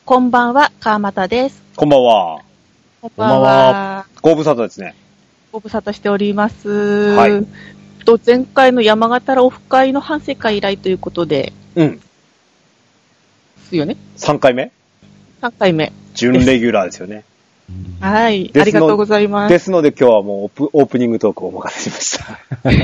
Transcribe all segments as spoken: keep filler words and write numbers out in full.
こんばんは、川又です。 こんばんは。 こんばんは。 ご無沙汰ですね。 ご無沙汰しております。 はい。 と前回の山形らオフ会の反省会以来ということで。 うん。 ですよね。 さんかいめ ? さん 回目。 準レギュラーですよね。 はい。ありがとうございます。 ですので今日はもうオープ、オープニングトークをお任せしました。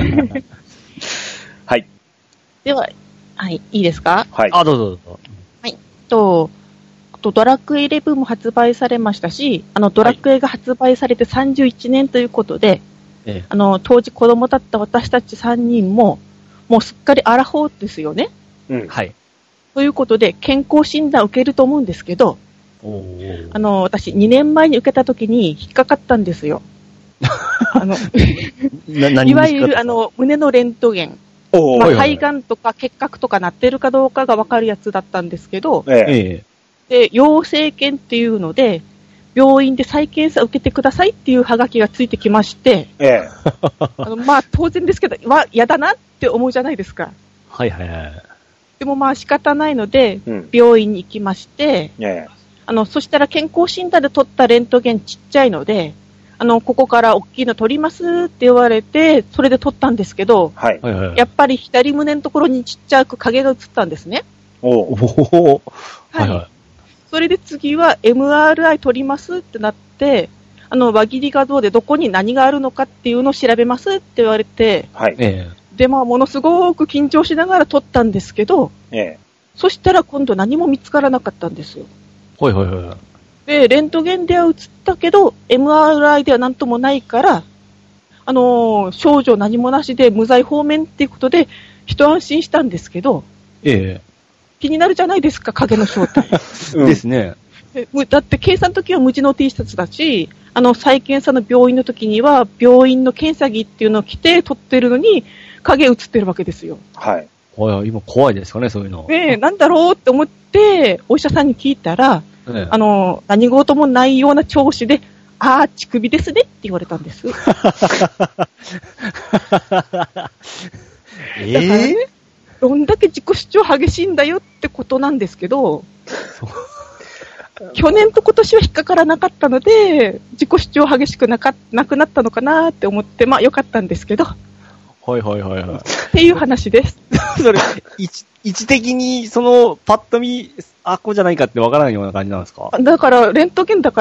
はい。 では、はい、いいですか？ はい。 あ、どうぞどうぞ。 はい。と、ドラクエイレブンも発売されましたし、あの、ドラクエが発売されてさんじゅういちねんということで、はい、あの、当時子供だった私たちさんにんも、もうすっかりアラフォーですよね。 うん。 はい。 ということで、健康診断を受けると思うんですけど、おあの、私にねんまえに受けた時に引っかかったんですよ。あのいわゆるあの胸のレントゲン、まあ、肺がんとか結核とかなってるかどうかが分かるやつだったんですけど、ええ、で陽性検っていうので病院で再検査を受けてくださいっていうハガキがついてきまして、ええ、あのまあ当然ですけどわ嫌だなって思うじゃないですか。はいはいはい。でもまあ仕方ないので、うん、病院に行きまして、ええ、あのそしたら健康診断で取ったレントゲンちっちゃいので、あのここから大きいの取りますって言われて、それで取ったんですけど、はい、やっぱり左胸のところにちっちゃく影が映ったんですね。おお、はいはい。それで次は エムアールアイ 取りますってなって、あの輪切り画像でどこに何があるのかっていうのを調べますって言われて、はい、でまあものすごく緊張しながら取ったんですけど、ええ、そしたら今度何も見つからなかったんですよ。はいはいはい。で、レントゲンでは映ったけど、エムアールアイ ではなんともないから、あのー、症状何もなしで無罪放免っていうことで、一安心したんですけど、ええ、気になるじゃないですか、影の正体。 ですね。 だって検査の時は無地の T シャツだし、あの、再検査の病院の時には、病院の検査着っていうのを着て撮ってるのに、影映ってるわけですよ。はい。 今怖いですかね、そういうの。 ねえ、なんだろうって思って、お医者さんに聞いたら、ね、あの、何事もないような調子で、あー、乳首ですねって言われたんです。えー、だからね、どんだけ自己主張激しいんだよってことなんですけど、去年と今年は引っかからなかったので、自己主張激しくなかなくなったのかなって思って、まあ良かったんですけど。はいはいはいはい。っていう話です。 それ、位置、位置的に、その、パッと見、あ、こうじゃないかってわからないような感じなんですか？ だから、レントゲンだから、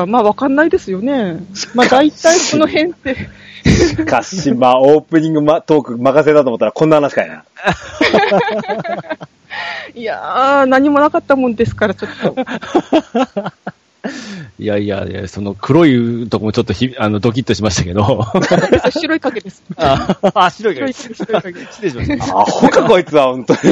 まあわかんないですよね。まあ大体この辺って。 しかし、まあオープニング、ま、トーク任せだと思ったらこんな話かいな。 いやー、何もなかったもんですから、ちょっと。 いやいやいや、その黒いとこもちょっとひあのドキッとしましたけど。 白い影です。 あ、あ白い影。白い影。失礼しました。 アホかこいつは本当に。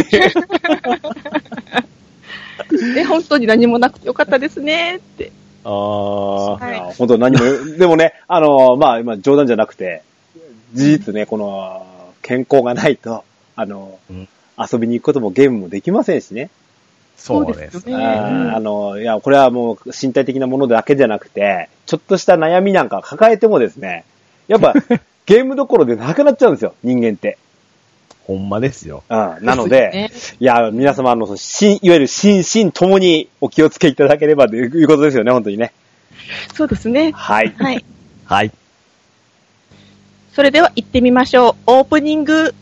で本当に何もなくてよかったですねって。 ああ、はい、本当何もでもね、あのまあ今冗談じゃなくて事実ね、この健康がないとあの、うん、遊びに行くこともゲームもできませんしね。 そうですね。 あ, あの、いや、これはもう身体的なものだけじゃなくて、ちょっとした悩みなんか抱えてもですね、やっぱゲームどころでなくなっちゃうんですよ、人間って。 ほんまですよ。 うん、なので、ね、いや、皆様の、心、いわゆる心身ともにお気をつけいただければということですよね、本当にね。 そうですね。 はい。 はい。 はい。 それでは行ってみましょう。オープニング。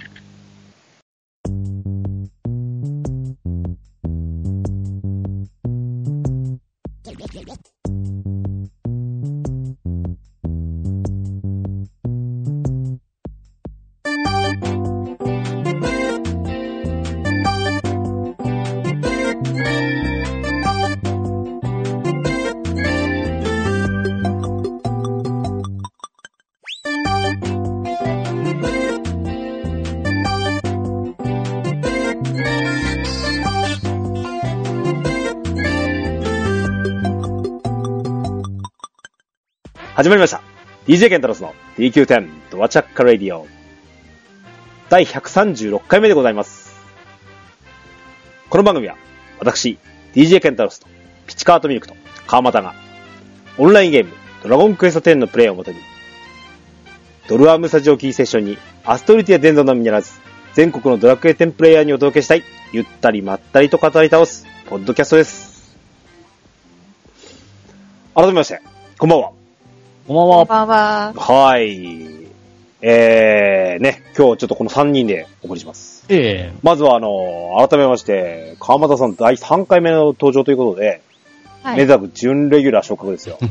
始まりました。ディージェー ケンタロスの ディーキューテン ドアチャッカレディオだいひゃくさんじゅうろっかいめでございます。この番組は私 ディージェー ケンタロスとピチカートミルクと川又がオンラインゲームドラゴンクエストテンのプレイをもとにドルアームスタジオキーセッションにアストルティア伝道のみならず全国のドラクエテンプレイヤーにお届けしたいゆったりまったりと語り倒すポッドキャストです。 改めまして、こんばんは。 こんばんは。 こんばんは。 はい。えー、ね、今日ちょっとこのさんにんでお送りします。 ええ。 まずはあの、改めまして、川又さんだいさんかいめの登場ということで、 はい、 めでたく準レギュラー昇格ですよ。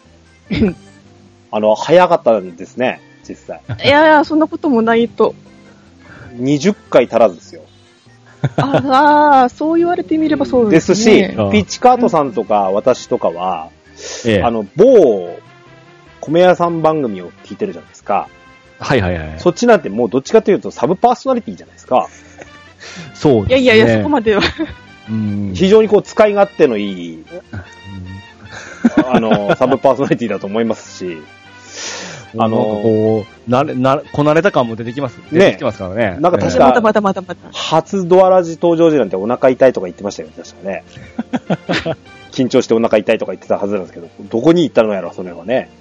あの、早かったんですね、実際。 いやいや、そんなこともないと。 にじゅっかい足らずですよ。 ああ、そう言われてみればそうですね。 ですし、ピッチカートさんとか私とかは、 ええ、 あの、某、米屋さん番組を聞いてるじゃないですか。 はいはいはい。 そっちなんてもうどっちかというとサブパーソナリティじゃないですか。 そうですね。 いやいやいや、そこまでは。 うん、 非常にこう使い勝手のいい、あの、サブパーソナリティだと思いますし、 あの、こう、なれ、な、こなれた感も出てきます。出てきますからね。 なんか確か、 まだまだまだまだ。 初ドアラジ登場時なんてお腹痛いとか言ってましたよね、確かね。緊張してお腹痛いとか言ってたはずなんですけど、どこに行ったのやろ、それはね。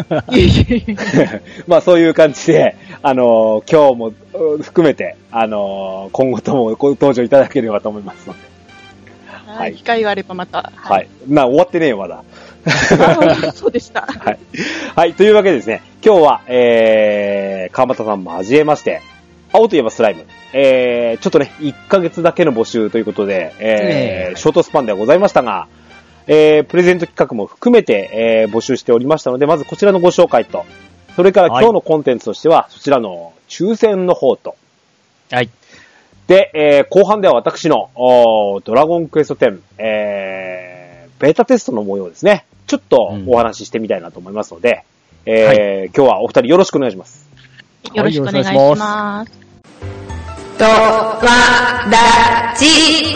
まあそういう感じで、あのー、今日も含めて、あのー、今後ともご登場いただければと思いますので。 はい。機会があればまた。 はい。はい、まあ終わってねえよ、まだ。 そうでした。 はい。はい。というわけでですね、今日は、えー、川又さんも交えまして、青といえばスライム。えー、ちょっとね、いっかげつだけの募集ということで、えー、ショートスパンではございましたが、えー、プレゼント企画も含めて、えー、募集しておりましたので、まずこちらのご紹介と、それから今日のコンテンツとしては、はい、そちらの抽選の方と、 はい。 で、えー、後半では私の、ドラゴンクエストテン、えー、ベータテストの模様ですね。ちょっとお話ししてみたいなと思いますので、うん、えーはい、今日はお二人よろしくお願いします。 よろしくお願いします。 ドワラジ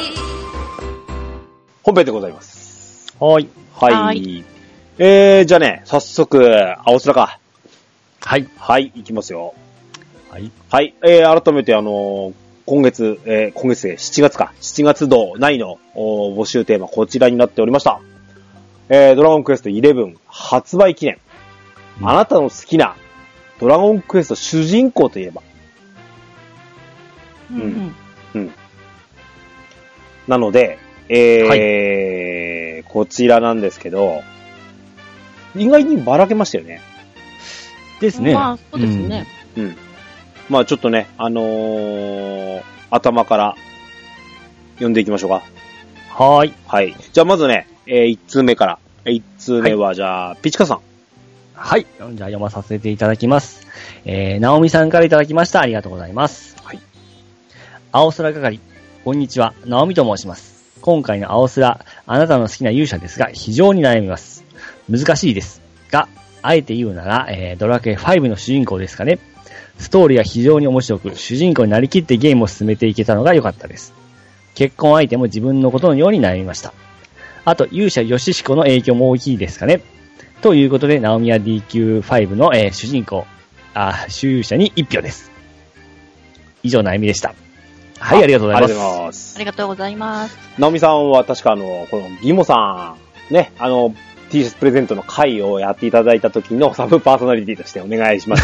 本編でございます。 はい。 はい。はいえー、じゃあね、早速、青空か。 はい。 はい、いきますよ。 はい。 はい、えー、改めてあのー、今月、えー、今月でしちがつか、しちがつ度内の募集テーマ、こちらになっておりました。えー、ドラゴンクエストじゅういち発売記念。うん、あなたの好きなドラゴンクエスト主人公といえば。 うん。うん。うん、 なので、えー、はい、こちらなんですけど、意外にばらけましたよね。 ですね。 まあ、そうですね。 うん。うん、まあちょっとね、あのー、頭から読んでいきましょうか。 はーい。 はい。じゃあまずね、えー、いち通目から。いち通目は、じゃあ、はい、ピチカさん。 はい。じゃあ読まさせていただきます。えー、ナオミさんからいただきました。ありがとうございます。 はい。 青空係、こんにちは。ナオミと申します。今回の青空、あなたの好きな勇者ですが、非常に悩みます。難しいです。が、あえて言うなら、えー、ドラクエファイブの主人公ですかね。ストーリーが非常に面白く、主人公になりきってゲームを進めていけたのが良かったです。結婚相手も自分のことのように悩みました。あと、勇者ヨシシコの影響も大きいですかね。ということで、ナオミヤ ディーキューファイブ の、えー、主人公、あ、主勇者に一票です。以上悩みでした。はい、ありがとうございます。ありがとうございます。 ありがとうございます。 ナオミさんは確かあの、このギモさん、ね、あの、T シャツプレゼントの回をやっていただいた時のサブパーソナリティとしてお願いします。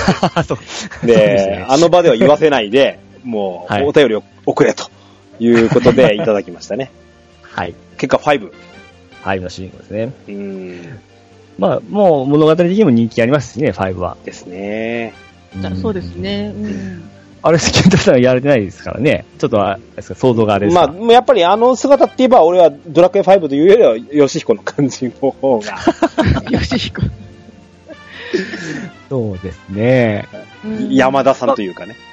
そうで、でね、あの場では言わせないで、もう、お便りを送れということでいただきましたね。 はい。 結果ファイブ。 ファイブの主人公ですね。 うーん。 まあ、もう物語的にも人気ありますしね、ファイブは。 ですね。 そうですね。うん。 あれ、ケンタさんやれてないですからね。ちょっと、あれですか、想像があれですか。 まあ、やっぱりあの姿って言えば、俺はドラクエファイブというよりは、ヨシヒコの感じの方が。 ヨシヒコ。 そうですね。 山田さんというかね。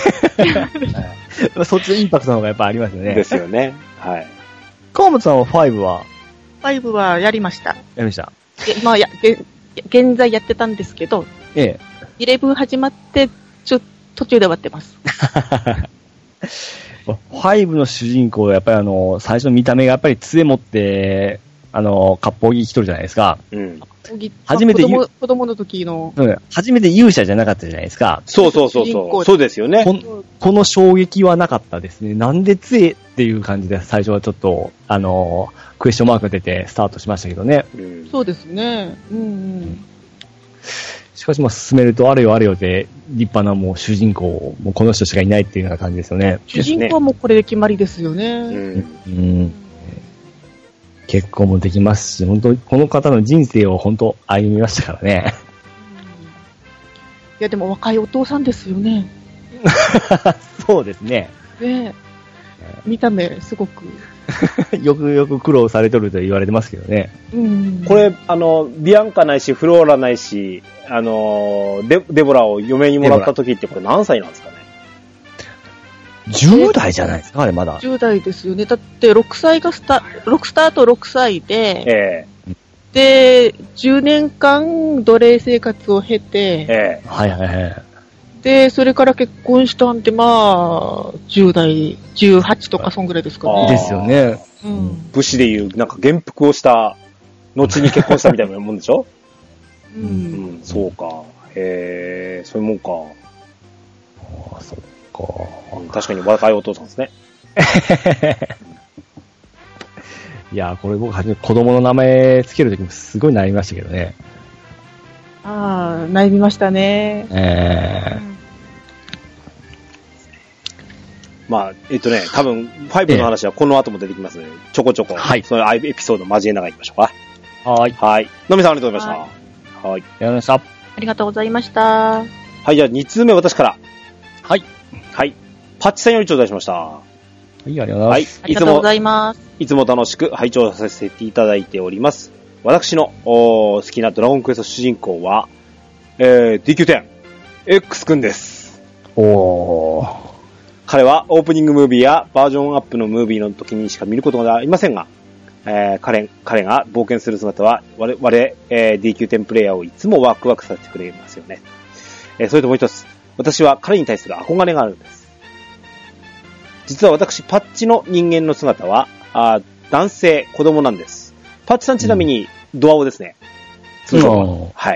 そっちのインパクトの方がやっぱありますよね。 ですよね。はい。 川本さんはファイブはファイブはやりました。 やりました。 まあ、や、現在やってたんですけど、 ええ。 イレブン始まって、ちょっと、途中で終わってます。 ファイブの主人公はやっぱりあの、最初の見た目がやっぱり杖持って、あの、割烹着着とるじゃないですか。 うん。 初めて、 子供、子供の時の。 うん。初めて勇者じゃなかったじゃないですか。 そうそうそうそう。そうですよね。 こ, この衝撃はなかったですね。なんで杖っていう感じで最初はちょっと、あの、クエスチョンマークが出てスタートしましたけどね。 うん、そうですね。うんうん。 しかしまあ進めるとあれよあれよで立派なもう主人公、もうこの人しかいないっていうような感じですよね。 主人公はもうこれで決まりですよね。 うん。 うん、 結婚もできますし、本当この方の人生を本当歩みましたからね。 いや、でも若いお父さんですよね。 そうですね。 ね見た目、すごく。 よくよく苦労されとると言われてますけどね。 うん、 これ、あの、ビアンカないし、フローラないし、あの、デデボラを嫁にもらった時ってこれ何歳なんですかね？ じゅう代じゃないですか、あれまだ。 じゅう代ですよね。だってろくさいがスタ、ろくスタートろくさいで、 ええ、で、じゅうねんかん奴隷生活を経て、 ええ、 はいはいはい。 で、それから結婚したんで、まあ、じゅう代、じゅうはちとかそんぐらいですかね。 ですよね。 うん。 武士でいう、なんか元服をした、後に結婚したみたいなもんでしょ？ うん。 うん、そうか。へえ、そういうもんか。 ああ、そっか、 うん。確かに若いお父さんですね。 いや、これ僕初め子供の名前つけるときもすごい悩みましたけどね。 ああ、悩みましたね。 えーまあ、えっとね、多分、ファイブの話はこの後も出てきますので、ちょこちょこ、 はい。 そのエピソード交えながらいきましょうか。 はい。 はい。のみさんありがとうございました。はい。 ありがとうございました。 ありがとうございました。 はい、じゃあに通目私から。 はい。 はい。パッチさんより頂戴しました。 はい、ありがとうございます。はい。 ありがとうございます。 いつも楽しく拝聴させていただいております。私の好きなドラゴンクエスト主人公は、えー、ディーキューテン、X 君です。 おー。彼はオープニングムービーやバージョンアップのムービーの時にしか見ることがありませんが、えー、彼、彼が冒険する姿は我々、えー、ディーキューテン プレイヤーをいつもワクワクさせてくれますよね。えー、それともう一つ、私は彼に対する憧れがあるんです。実は私、パッチの人間の姿は、あ男性、子供なんです。パッチさんちなみに、ドアオですね。通常は。はい。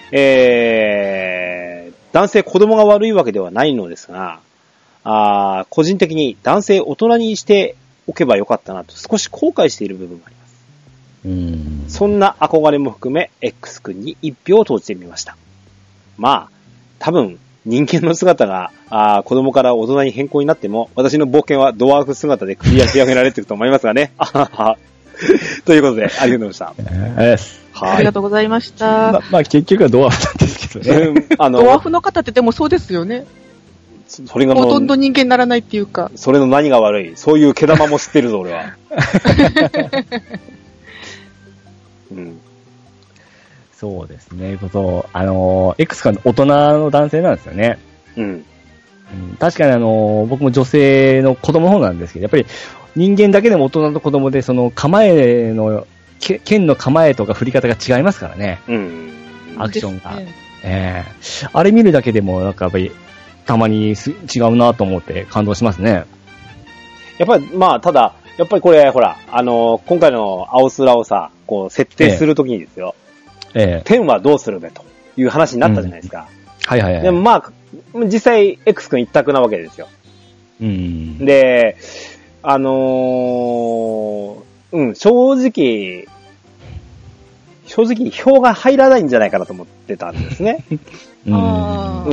えー、男性、子供が悪いわけではないのですが、あ個人的に男性、大人にしておけばよかったなと少し後悔している部分があります。 うーん。 そんな憧れも含め、X 君に一票を投じてみました。まあ、多分、人間の姿があ子供から大人に変更になっても、私の冒険はドワーフ姿でクリア仕上げられていると思いますがね。ということで、ありがとうございました。 えーはい、ありがとうございました。 まあ、まあ、結局はドワーフなんですけどね。 あのドワーフの方ってでもそうですよね。 それがほとんど人間にならないっていうか。 それの何が悪い？そういう毛玉も知ってるぞ、俺は。 うん、そうですね。そう、あの、X が大人の男性なんですよね。 うん。 うん、確かにあの、僕も女性の子供の方なんですけど、やっぱり人間だけでも大人と子供で、その構えの、剣の構えとか振り方が違いますからね。 うん。 アクションが。ね、えー、あれ見るだけでも、なんかやっぱり、たまにす違うなと思って感動しますね。 やっぱり、まあ、ただ、やっぱりこれ、ほら、あの、今回の青スラをさ、こう、設定するときにですよ。ええ。天はどうするべという話になったじゃないですか。 うん、はいはいはい。 でもまあ、実際、X 君一択なわけですよ。 うん。 で、あのー、うん、正直、正直、票が入らないんじゃないかなと思ってたんですね。うん、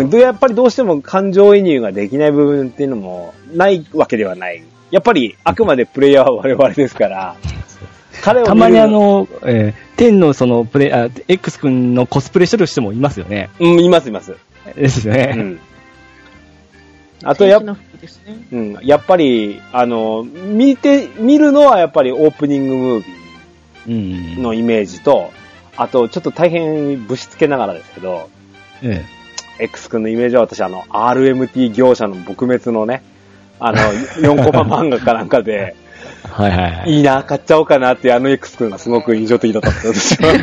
やっぱりどうしても感情移入ができない部分っていうのもないわけではない。やっぱりあくまでプレイヤーは我々ですから、 彼をたまにあの、えー、天のそのプレイ、あ、X 君のコスプレしてる人もいますよね。 うん、いますいます。 ですね。うん。 あとやっぱ、うん、やっぱり、あの、見て、見るのはやっぱりオープニングムービーのイメージと、うん、あとちょっと大変ぶしつけながらですけど、ええ、X 君のイメージは私あの アールエムティー 業者の撲滅のね、あのよんコマ漫画かなんかで、 はいはいはい。 いいな、買っちゃおうかなってあの X 君がすごく印象的だったんですよ。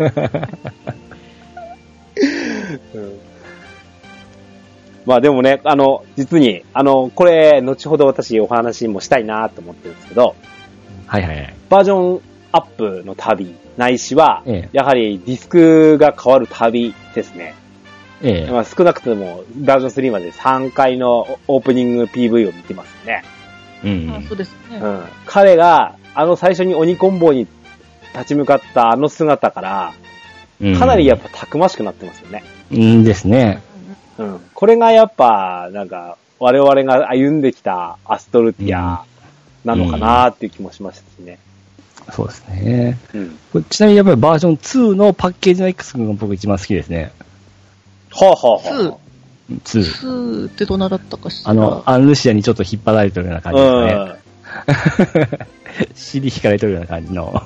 うん、まあでもね、あの、実に、あの、これ、後ほど私お話もしたいなと思ってるんですけど、 はいはいはい。 バージョンアップの旅、ないしは、 ええ、 やはりディスクが変わる旅ですね。 ええ、 まあ、少なくともバージョンスリーまでさんかいのオープニング ピーブイ を見てますね。 うん。あ、そうですね。 うん。彼が、あの最初に鬼コンボに立ち向かったあの姿から、かなりやっぱたくましくなってますよね。 うんですね。 うん。これがやっぱ、なんか、我々が歩んできたアストルティアなのかなっていう気もしましたしね。 そうですね。 うん。 これちなみにやっぱりバージョンツーのパッケージの X 君が僕一番好きですね。 はあ、はあはあ、 ツー。 ツー。 ツーってどなだったかしら。 あの、アンルシアにちょっと引っ張られてるような感じですね。尻引かれてるような感じの。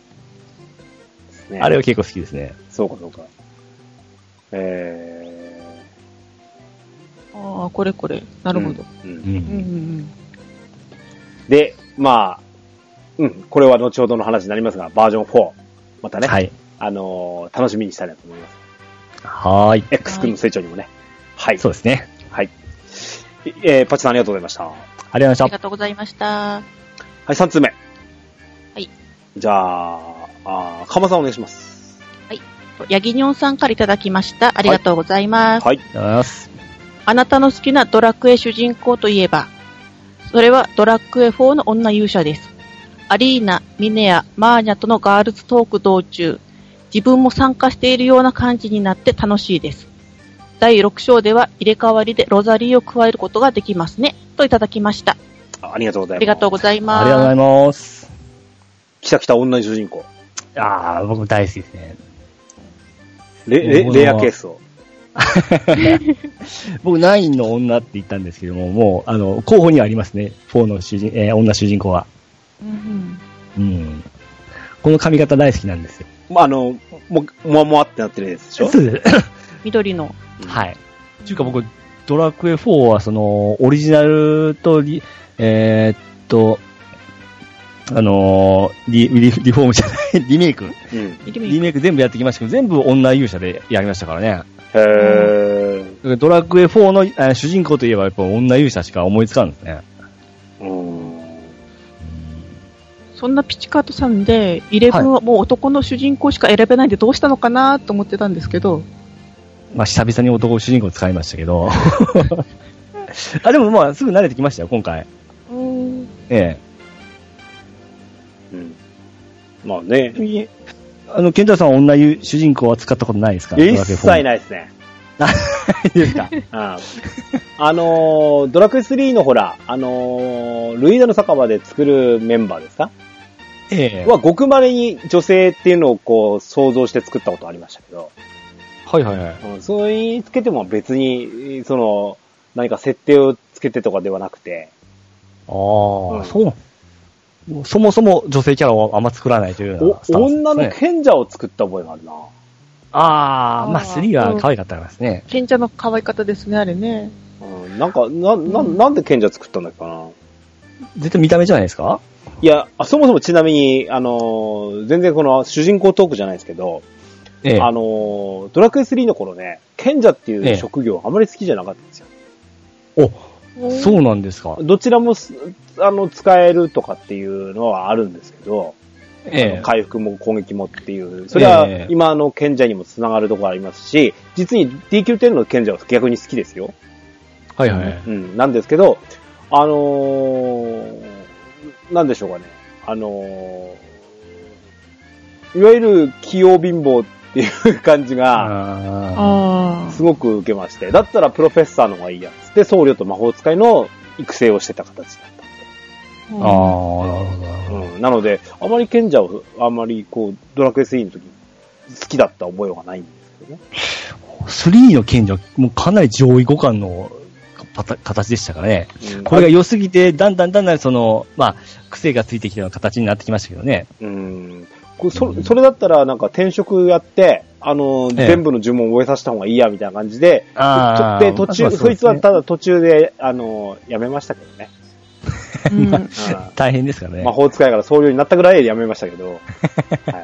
ね、あれは結構好きですね。 そうかそうか。えー、ああ、これこれ。なるほど。 うん。うん。 うんうん、 で、まあ、うん、これは後ほどの話になりますが、バージョンフォー。またね。はい。あのー、楽しみにしたいなと思います。 はーい。 X 君の成長にもね。はい。 そうですね。 はい。えー、パチさんありがとうございました。ありがとうございました。 ありがとうございました。 はい、さんつうめ。 はい。 じゃあ、あかまさんお願いします。 はい。ヤギニョンさんからいただきました。ありがとうございます。 はい。はい、 ありがとうございます。 あなたの好きなドラクエ主人公といえば、それはドラクエフォーの女勇者です。アリーナ、ミネア、マーニャとのガールズトーク道中、自分も参加しているような感じになって楽しいです。だいろく章では入れ替わりでロザリーを加えることができますね。といただきました。 ありがとうございます。 ありがとうございます。 ありがとうございます。 来た来た女主人公。 ああ、僕大好きですね。 レ、レ、レアケースを。 僕、ナインの女って言ったんですけども、もう、あの、候補にはありますね。フォーの主人、えー、女主人公は。 うんうん。この髪型大好きなんですよ。 まあ、あの、も、もわもわってなってるやつでしょ？ 緑の。 はい。というか僕、ドラクエフォーは、その、オリジナルとリ、えー、っと、あのー、リ、リ、リフォームじゃない、リメイク、うん。リメイク全部やってきましたけど、全部女勇者でやりましたからね。 へー。 ドラクエフォーの、えー、主人公といえばやっぱ女勇者しか思いつかんですね。 うん。 そんなピチカートさんで、イレブンはもう男の主人公しか選べないんでどうしたのかなと思ってたんですけど。 まあ、久々に男主人公使いましたけど。あ、でもまあ、すぐ慣れてきましたよ、今回。 うん。 ええ。 うん。まあね。 あの、ケンタさんは女主人公は使ったことないですか？ 一切ないですね。 ないですか？ ああのー、ドラクエスリーのほら、あのー、ルイダの酒場で作るメンバーですか？ ええ。 は、ごくまれに女性っていうのをこう、想像して作ったことありましたけど。 はいはいはい。 うん、それにつけても別に、その、何か設定をつけてとかではなくて。 ああ、うん、そう。そもそも女性キャラをあんま作らないというようなスタンスですね。 女の賢者を作った覚えがあるな。 ああ、まあスリーは可愛かったからですね。 賢者の可愛かったですね、あれね。 うん、なんか、な、な、なんで賢者作ったんだっけかな。 絶対見た目じゃないですか？ いや、そもそもちなみに、あのー、全然この主人公トークじゃないですけど、ええ、あのー、ドラクエスリーの頃ね、賢者っていう職業あまり好きじゃなかったんですよ。 ええ、お、そうなんですか。 どちらも、あの、使えるとかっていうのはあるんですけど、ええ、回復も攻撃もっていう、それは今の賢者にもつながるところありますし、実に ディーキューテン の賢者は逆に好きですよ。 はいはい。 うん、なんですけど、あのー、なんでしょうかね。あのー、いわゆる器用貧乏っていう感じが、すごく受けまして。だったらプロフェッサーの方がいいやつって、僧侶と魔法使いの育成をしてた形だった。 ああ、なるほど。 うん。なので、あまり賢者を、あまりこう、ドラクエスリーの時に好きだった覚えはないんですけどね。 スリーの賢者、もうかなり上位互換の形でしたからね。うん、これが良すぎて、だんだんだんだんその、まあ、癖がついてきたような形になってきましたけどね。 うん。そ, それだったら、なんか転職やって、あの、ええ、全部の呪文を終えさせた方がいいや、みたいな感じで、あで、途中、まあ そ, そいつはただ途中で、あの、辞めましたけどね。 まあ、大変ですからね。 魔法使いから僧侶になったぐらいで辞めましたけど。はい、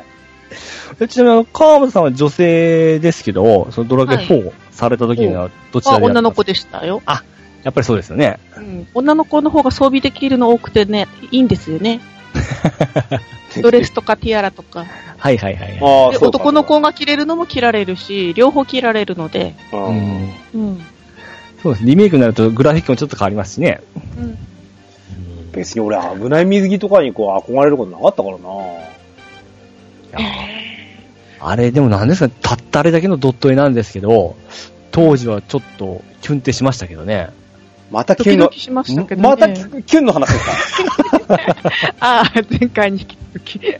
ちなみに、川本さんは女性ですけど、そのドラクエフォーされた時にはどちらでやったんですか？ 女の子でしたよ。 あ、やっぱりそうですよね。 うん。女の子の方が装備できるの多くてね、いいんですよね。ドレスとかティアラとか。 はいはいはい、はい。 で、男の子が着れるのも着られるし、両方着られるので。 うん。うん。そうです。リメイクになるとグラフィックもちょっと変わりますしね。うん。 別に俺危ない水着とかにこう憧れることなかったからな。 いやあれでもなんですかね、たったあれだけのドット絵なんですけど、当時はちょっとキュンってしましたけどね。 またキュンの、 ね、 またキュンの話ですか？ ああ、前回に引き続き。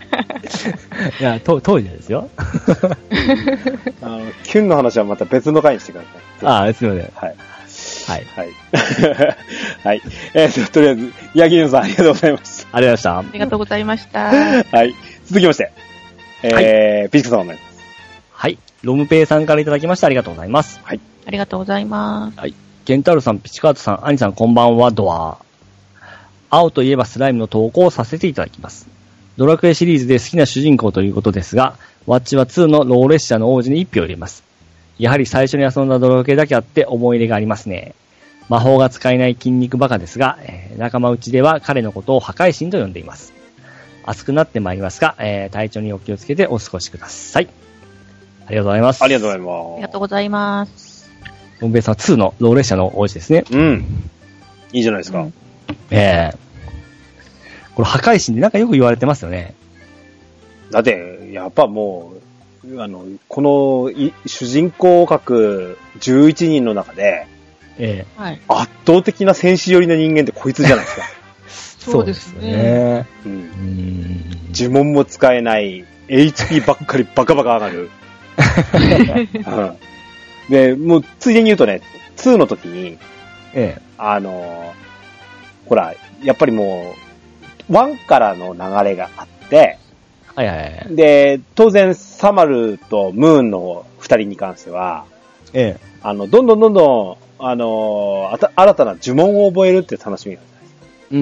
いや、と、当時ですよ。 あの、キュンの話はまた別の回にしてください。 ああ、すみません。 はい。 はい。 はい。はい。えーと、とりあえず、ヤギヌさんありがとうございました。 ありがとうございました。 ありがとうございました。 はい。続きまして、えー、はい、ピチカさんお願いします。 はい。ロムペイさんからいただきましてありがとうございます。 はい。 ありがとうございます。 はい。ケンタルさん、ピチカートさん、アニさん、こんばんは、ドア。青といえばスライムの投稿をさせていただきます。ドラクエシリーズで好きな主人公ということですが、ワッチはツーのロー列車の王子に一票入れます。やはり最初に遊んだドラクエだけあって思い入れがありますね。魔法が使えない筋肉バカですが、えー、仲間内では彼のことを破壊神と呼んでいます。熱くなってまいりますが、えー、体調にお気をつけてお過ごしください。ありがとうございます。 ありがとうございます。 ありがとうございます。 ロンベイさんツーのロー列車の王子ですね。 うん。いいじゃないですか。うん、 ええー。これ破壊神でなんかよく言われてますよね。 だって、やっぱもう、あの、この主人公を描くじゅういちにんの中で、 ええ、 圧倒的な戦士寄りの人間ってこいつじゃないですか。 そうですね。 うん。呪文も使えない、エイチピー ばっかりバカバカ上がる。うん、で、もうついでに言うとね、ツーの時に、 ええ、 あの、ほら、やっぱりもう、ワンからの流れがあって、 はいはいはい。 で、当然サマルとムーンの二人に関しては、 ええ、 あの、どんどんどんどん、あのー、あた新たな呪文を覚えるって楽しみがあるじゃないですか。 うん。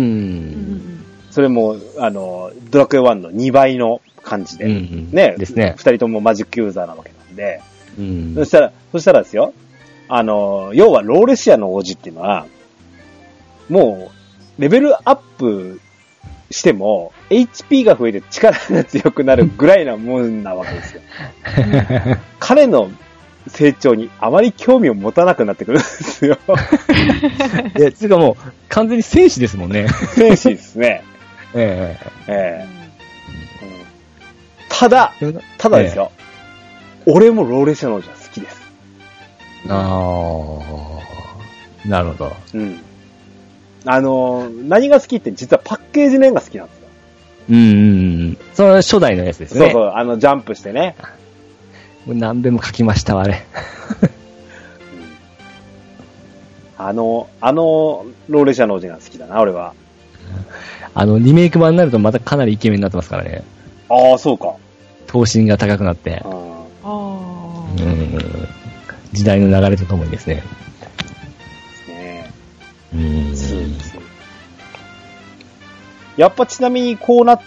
それも、あの、ドラクエワンのにばいの感じで。 うんうん、 ね。 ですね。 二人ともマジックユーザーなわけなんで。 うん。 そしたら、そしたらですよ。あの、要はローレシアの王子っていうのは、もう、レベルアップしても、エイチピー が増えて力が強くなるぐらいなもんなわけですよ。彼の成長にあまり興味を持たなくなってくるんですよ。 いや、つうかもう、完全に戦士ですもんね。 戦士ですね。 ええええうん、ただ、ただですよ、ええ。俺もローレシアの王子は好きです。 ああ、なるほど。 うん。あの、何が好きって実はパッケージの絵が好きなんですよ。 うんうんうん。その初代のやつですね。 そうそう、あの、ジャンプしてね。 もう何遍も書きましたわ、あれ。 あの、あの、ローレシアの王子が好きだな、俺は。 あの、リメイク版になるとまたかなりイケメンになってますからね。 ああ、そうか。 頭身が高くなって。ああ。 うん。時代の流れとともにですね。 ねえ。うん。 やっぱちなみにこうなって、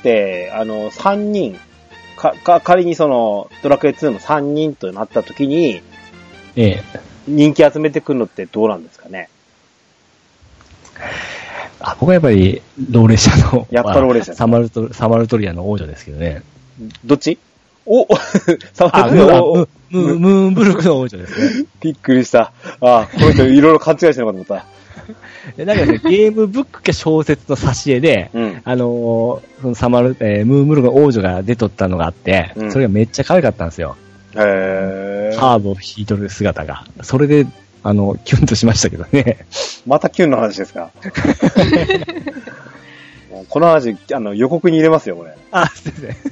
あの、さんにん、か、か、仮にその、ドラクエツーのさんにんとなった時に、 ええ。 人気集めてくるのってどうなんですかね。 あ、僕はやっぱり、ローレシャの、 やっぱローレシャ、 まあ、サマルト、サマルトリアの王女ですけどね。 どっちおサマルトリアのムー、ムーンブルクの王女ですね。 びっくりした。あ、この人いろいろ勘違いしてるのかと思った。 なんかね、ゲームブックか小説の挿絵で、うん、あのー、そのサマル、えー、ムーンブルクの王女が出とったのがあって、うん、それがめっちゃ可愛かったんですよ。 へー。 ハーブを引いとる姿が。それで、あの、キュンとしましたけどね。 またキュンの話ですかこの話、あの、予告に入れますよ、これ。 あ、すいません。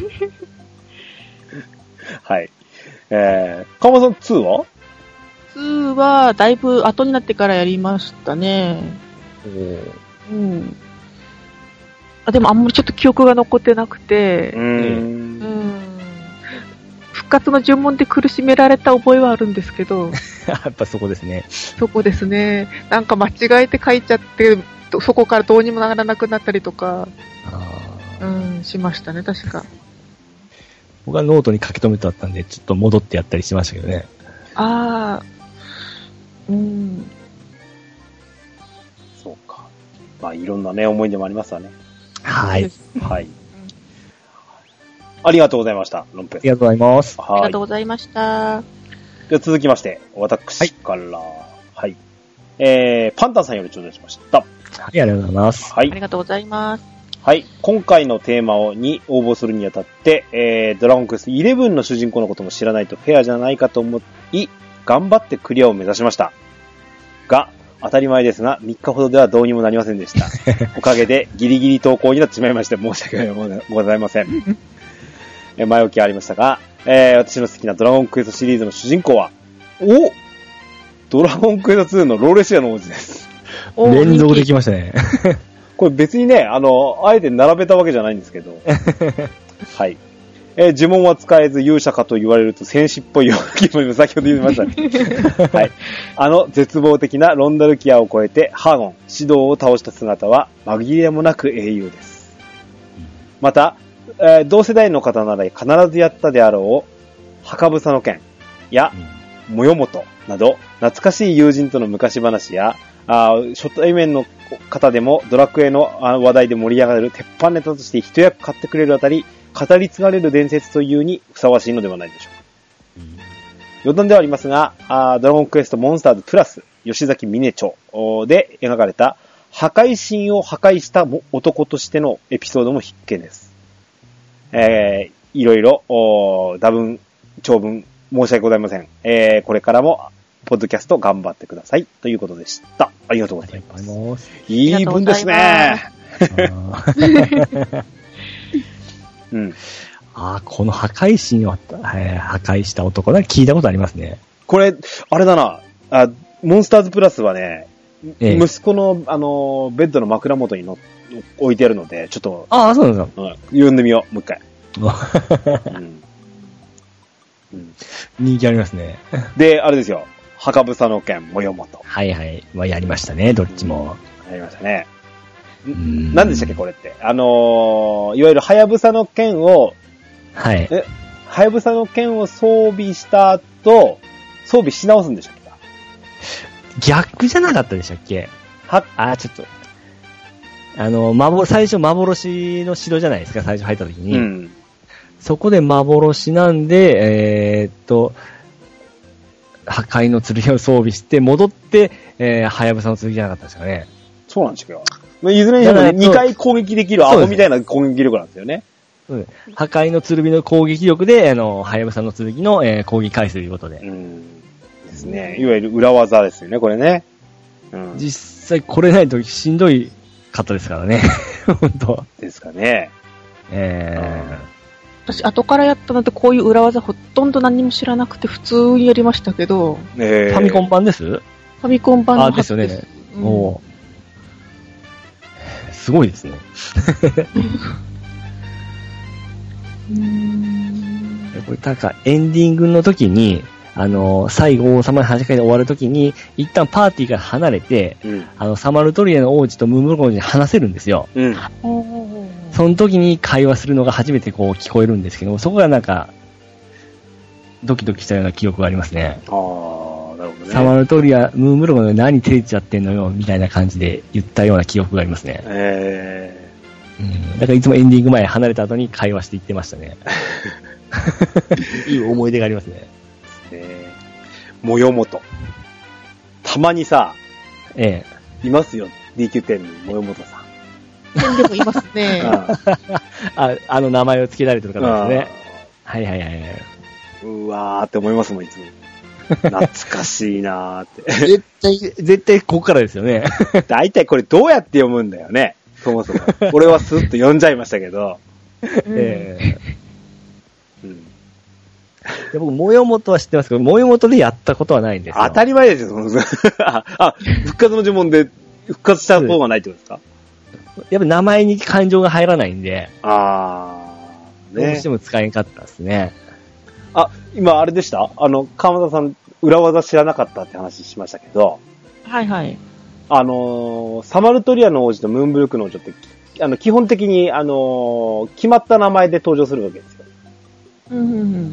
はい。えー、川間さんツーはツーは、だいぶ後になってからやりましたね。 おうん。あ、でもあんまりちょっと記憶が残ってなくて、 うーん。 うん復活の呪文で苦しめられた覚えはあるんですけど。 やっぱそこですね。 そこですね。なんか間違えて書いちゃって、そこからどうにもならなくなったりとか、 あうん、しましたね、確か。 僕はノートに書き留めてあったんで、ちょっと戻ってやったりしましたけどね。 ああ、うん。 そうか。まあ、いろんなね、思い出もありますわね。 はい。 はい。ありがとうございました、ロンペ。 ありがとうございます。 はい。ありがとうございました。 では続きまして、私から、はい、はい。えー、パンタンさんより頂戴しました。 はい、ありがとうございます。 はい。ありがとうございます。 はい。今回のテーマをに応募するにあたって、えー、ドラゴンクエストじゅういちの主人公のことも知らないとフェアじゃないかと思い、頑張ってクリアを目指しました。が、当たり前ですが、みっかほどではどうにもなりませんでした。おかげでギリギリ投稿になってしまいまして、申し訳ございません。 えー、前置きありましたが、えー、私の好きなドラゴンクエストシリーズの主人公は、おドラゴンクエストツーのローレシアの王子です。 連続できましたね。 これ別にね、あの、あえて並べたわけじゃないんですけど。はい。えー、呪文は使えず勇者かと言われると戦士っぽいような気も先ほど言いましたね。はい。あの絶望的なロンダルキアを超えてハーゴン、シドウを倒した姿は紛れもなく英雄です。また、えー、同世代の方なら必ずやったであろう、墓房の剣や、もよもとなど、懐かしい友人との昔話や、あ初対面の方でもドラクエの話題で盛り上がる鉄板ネタとして一役買ってくれるあたり、語り継がれる伝説というにふさわしいのではないでしょうか。うん、余談ではありますが、あドラゴンクエストモンスターズプラス吉崎峰著で描かれた破壊神を破壊した男としてのエピソードも必見です。えー、いろいろ多文長文申し訳ございません。えー、これからもポッドキャスト頑張ってくださいということでした。ありがとうございます。いい文ですね。 うん、ああ、この破壊神を、えー、破壊した男だ聞いたことありますね。 これ、あれだな、あモンスターズプラスはね、ええ、息子の、あの、ベッドの枕元にの置いてあるので、ちょっと、 ああ、そうなんですか。 うん、読んでみよう、もう一回。うんうん、人気ありますね。 で、あれですよ、墓房の剣、もよもと。 はいはい。まあ、やりましたね、どっちも。 やりましたね。何でしたっけこれって。あのー、いわゆるハヤブサの剣を、 はい。 え、ハヤブサの剣を装備した後、装備し直すんでしたっけ逆じゃなかったでしたっけは、 あ、ちょっと。あの、幻、最初幻の城じゃないですか、最初入った時に。うん。そこで幻なんで、えー、っと、破壊の剣を装備して戻って、えー、ハヤブサの剣じゃなかったですかね。 そうなんですよ。いずれにしてもにかい攻撃できるアホみたいな攻撃力なんですよね。 そうです。破壊の剣の攻撃力で、あの、ハヤブサの剣の、えー、攻撃回数ということで。 うんですね。いわゆる裏技ですよね、これね。 うん、実際これないとしんどいかったですからね。本当ですかね。 えー、 私、後からやったのでこういう裏技ほとんど何も知らなくて普通にやりましたけど。 えー、ファミコン版です？ファミコン版のはずです。あ、ですよね。うん、おすごいですね。うーんこれ、なんか、エンディングの時に、あの、最後、王様の話し会で終わる時に、一旦パーティーから離れて、うん、あの、サマルトリアの王子とムームルコ王子に話せるんですよ。うん、その時に会話するのが初めてこう聞こえるんですけど、そこがなんか、ドキドキしたような記憶がありますね。 ああ、なるほどね。 サマルトリア、ムームルコの何照れちゃってんのよ、みたいな感じで言ったような記憶がありますね。 えーうん、だからいつもエンディング前離れた後に会話して言ってましたね。いい思い出がありますね。 えー、もよもと。たまにさ、 ええ、いますよ。ディーキューテン にもよもとさん。でもいますね。 あ, あの名前を付けられてる方ですね。はいはいはい。 うわーって思いますもん、いつも。懐かしいなーって。 絶対、絶対ここからですよね。 だいたいこれどうやって読むんだよね。そもそも。俺はスッと読んじゃいましたけど。えーうん、で僕、もよもとは知ってますけど、もよもとでやったことはないんですよ。 当たり前ですよ、そのあ、あ、復活の呪文で復活したことがないってことですか？ やっぱ名前に感情が入らないんで。 あー、ね。 どうしても使えんかったですね。 あ、今あれでしたあの、川田さん、裏技知らなかったって話しましたけど。 はいはい。 あのー、サマルトリアの王子とムーンブルクの王女って、あの、基本的に、あのー、決まった名前で登場するわけですよ。 うんうんうん、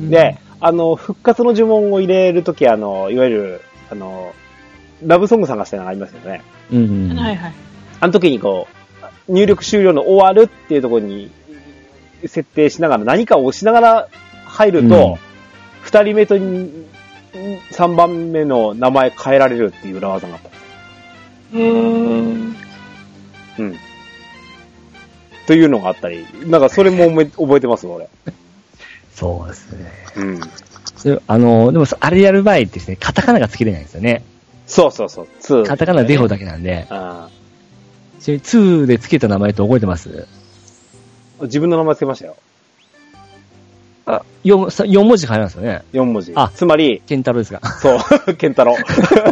で、あの、復活の呪文を入れるとき、あの、いわゆる、あの、ラブソング探したのがありますよね。 うんうん、 はいはい。 あの時にこう、入力終了の終わるっていうところに設定しながら、何かを押しながら入ると、二、うん、人目と三番目の名前変えられるっていう裏技があった。 へー。 うん。というのがあったり、なんかそれも覚えてます俺。 そうですね。 うん。 それあの、でもあれやる場合ってですね、カタカナが付けれないんですよね。 そうそうそう。ツー、 カタカナデフォだけなんで。 ああ。 それツーで付けた名前って覚えてます？ 自分の名前付けましたよ。 あ、よん、よん文字入るんですよね。 よん文字。 あ、 つまり、 ケンタロウですか。 そう、ケンタロウ。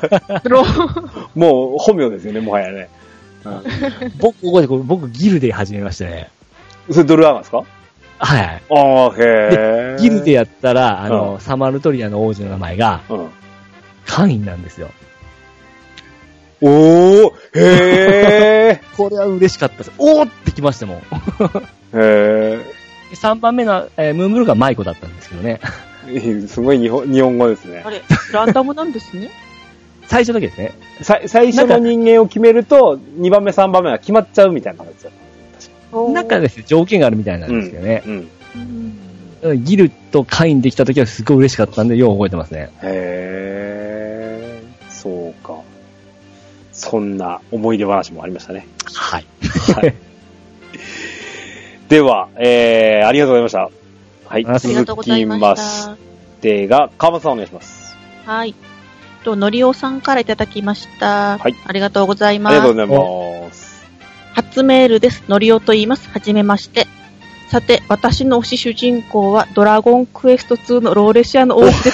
もう本名ですよね、もはやね。うん、 僕、ここで、僕、ギルで始めましたね。 それドルアーガンですか？ はい。 ああ、へえ。 ギルでやったら、あの、 うん、 サマルトリアの王子の名前が、うん、カインなんですよ。 おー、へー。 これは嬉しかったです。おーってきましたもん。へー。さんばんめの、えー、ムーンブルーがマイコだったんですけどね。 すごい日本、日本語ですね。 あれ、ランダムなんですね。 最初だけですね。 さ最初の人間を決めると、にばんめ、さんばんめは決まっちゃうみたいな感じですよ。 なんかですね、条件があるみたいなんですけどね。うんうん、ギルとカインできた時はすごい嬉しかったんで、よう覚えてますね。 へー。そうか。そんな思い出話もありましたね。 はい。 はい、では、えー、ありがとうございました。はい。 ありがとうございました。 続きましてが、川本さんお願いします。 はい。と、のりおさんからいただきました。 はい。 ありがとうございます。 ありがとうございます。 初メールです。のりおと言います。はじめまして。さて、私の推し主人公はドラゴンクエストツーのローレシアの王子です。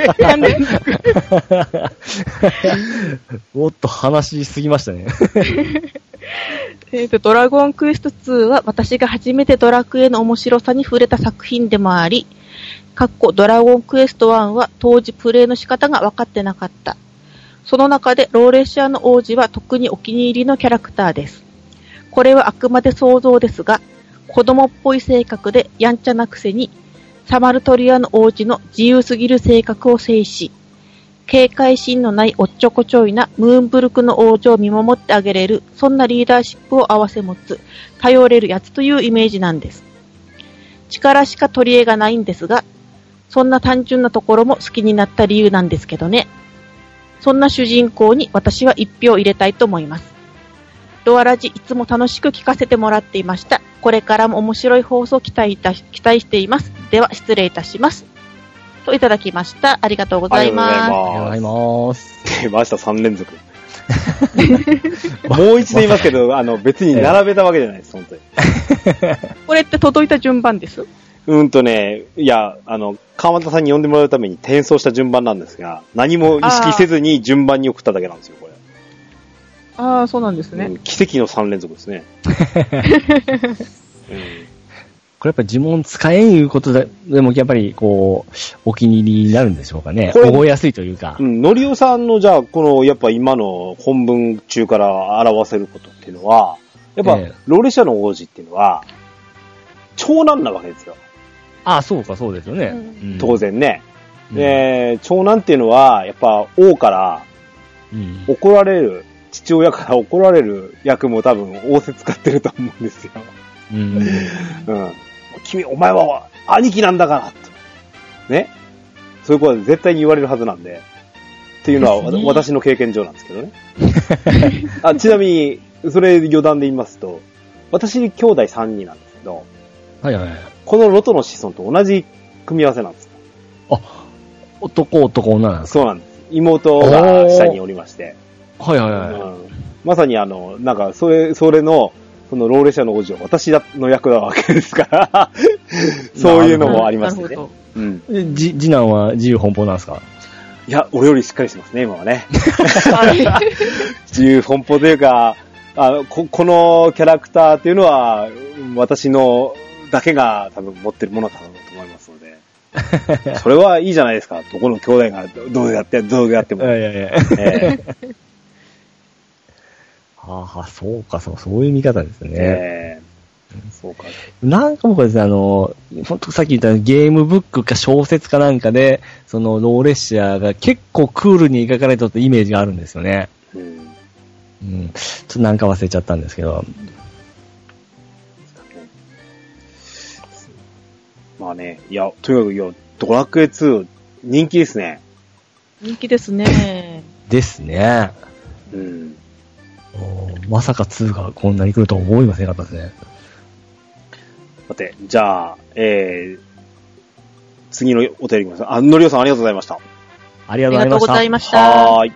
おっと、話しすぎましたね。 えーと、ドラゴンクエストツーは私が初めてドラクエの面白さに触れた作品でもあり、かっこドラゴンクエストワンは当時プレイの仕方が分かってなかった。その中でローレシアの王子は特にお気に入りのキャラクターです。これはあくまで想像ですが、子供っぽい性格でやんちゃなくせに、サマルトリアの王子の自由すぎる性格を制し、警戒心のないおっちょこちょいなムーンブルクの王女を見守ってあげれる、そんなリーダーシップを併せ持つ、頼れるやつというイメージなんです。力しか取り柄がないんですが、そんな単純なところも好きになった理由なんですけどね。そんな主人公に私は一票入れたいと思います。ドアラジいつも楽しく聞かせてもらっていました。これからも面白い放送を期待いた期待しています。では失礼いたします。といただきました。ありがとうございます。 ありがとうございます。 出ました、さん連続。もう一度言いますけど、あの、別に並べたわけじゃないです、本当に。 これって届いた順番です？ うんとね、いや、あの、川又さんに呼んでもらうために転送した順番なんですが、何も意識せずに順番に送っただけなんですよ、これ。 ああ、そうなんですね。 うん、奇跡のさん連続ですね。うん、これやっぱり呪文使えんいうことで、でもやっぱりこう、お気に入りになるんでしょうかね。覚えやすいというか。 うん、のりおさんのじゃあ、この、やっぱ今の本文中から表せることっていうのは、やっぱ、えー、ローレシアの王子っていうのは、長男なわけですよ。 ああ、そうか、そうですよね。 うん、当然ね。うん、で、長男っていうのは、やっぱ王から怒られる、うん、父親から怒られる役も多分仰せ使ってると思うんですよ。うん。うん。君、お前は兄貴なんだからと。ね。そういうことは絶対に言われるはずなんで。っていうのは、ね、私の経験上なんですけどね。あ、ちなみに、それ余談で言いますと、私兄弟さんにんなんですけど、 はいはい。 このロトの子孫と同じ組み合わせなんです。 あ、男、男、女なんですか？ そうなんです。妹が下におりまして。 はいはいはい。 うん、まさにあの、なんか、それ、それの、そのローレシアの王子は私の役なわけですから、そういうのもありますね。 うん。じ、次男は自由奔放なんですか？ いや、俺よりしっかりしてますね、今はね。自由奔放というか、あこ、このキャラクターっていうのは、私のだけが多分持ってるものかなと思いますので。それはいいじゃないですか。どこの兄弟がどうやって、どうやっても。いやいやいや。えーはあ、そうか、そう、そういう見方ですね。 えー、そうか。 なんか僕はですね、あの、ほんとさっき言ったゲームブックか小説かなんかで、そのローレシアが結構クールに描かれてたイメージがあるんですよね。うん。うん。ちょっとなんか忘れちゃったんですけど。 まあね、いや、とにかく、いや、ドラクエツー人気ですね。 人気ですね。 ですね。 うん。 まさかツーがこんなに来るとは思いませんかったですね。 さて、じゃあ、えー、次のお便りいきます。あ、のりおさんありがとうございました。 ありがとうございました。 はーい。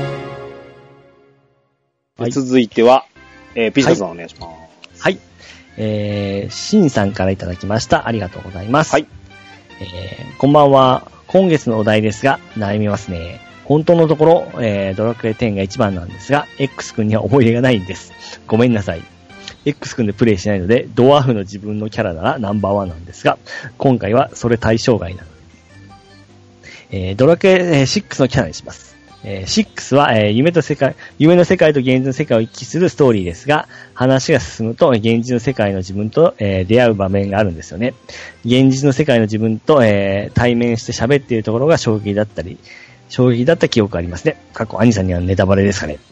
はい、続いては、えー、ピシャさんお願いします。 はい。 えー、シンさんからいただきました。ありがとうございます。 はい。 えー、こんばんは。今月のお題ですが、悩みますね。本当のところ、えー、ドラクエテンが一番なんですが、X 君には思い入れがないんです。ごめんなさい。X 君でプレイしないので、ドワーフの自分のキャラならナンバーワンなんですが、今回はそれ対象外なの。えー、ドラクエシックスのキャラにします。えー、シックスは、えー、夢と世界、夢の世界と現実の世界を行き来するストーリーですが、話が進むと現実の世界の自分と、えー、出会う場面があるんですよね。現実の世界の自分と、えー、対面して喋っているところが衝撃だったり、衝撃だった記憶がありますね。過去、兄さんにはネタバレですかね。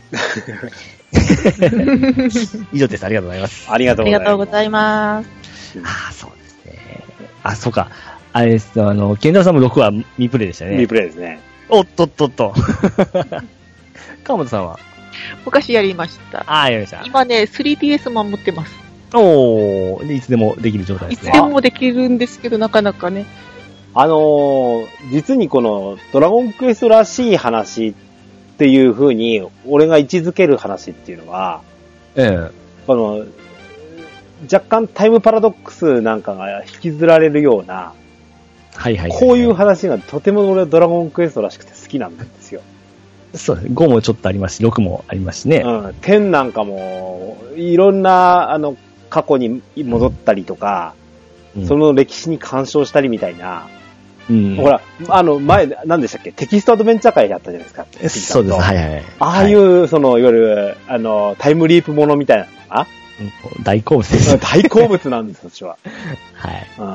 以上です。ありがとうございます。 ありがとうございます。 ありがとうございます。 ああ、そうですね。あ、そうか。あれです。あの、ケンタロウさんもろくはミプレイでしたね。 ミプレイですね。 おっとっとっと。川本さんは昔やりました。 ああ、やりました。 今ね、スリーディーエス も持ってます。 おー、でいつでもできる状態ですね。 いつでもできるんですけど、なかなかね。 あのー、実にこの、ドラゴンクエストらしい話っていう風に、俺が位置づける話っていうのは、 ええ。 この、若干タイムパラドックスなんかが引きずられるような、 はいはいはい。 こういう話がとても俺はドラゴンクエストらしくて好きなんですよ。 そうですね。ごもちょっとありますし、ろくもありますしね。 うん。じゅうなんかも、いろんな、あの、過去に戻ったりとか、うん、その歴史に干渉したりみたいな、うん、ほら、あの、前、何でしたっけテキストアドベンチャー会やったじゃないですか。 そうです。はいはい。 ああいう、はい、その、いわゆる、あの、タイムリープものみたいなのかな、大好物です。 大好物なんです、私は。 はい。 うん。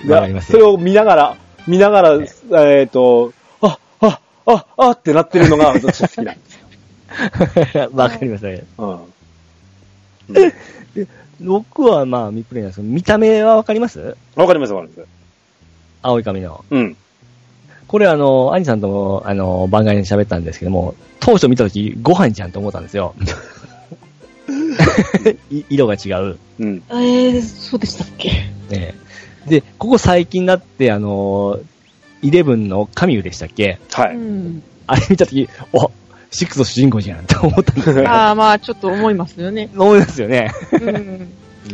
わかりますよ。それを見ながら、見ながら、はい、えっと、あ、あ、あ、あってなってるのが私は好きなんですよ。 わかりますね。 うん。 で、僕はまあ、ミプレイなんですけど、見た目はわかりますわかります、わかります。 青い髪の。 うん。 これあの、兄さんとも、あの、番外に喋ったんですけども、当初見たとき、ご飯じゃんと思ったんですよ。色が違う。 うん。えー、そうでしたっけ。 ねで、ここ最近になって、あの、イレブンのカミュでしたっけ。 はい。 あれ見たとき、お、シックスの主人公じゃんと思ったんですよ。 ああ、まあ、ちょっと思いますよね。 思いますよね。 うんうん、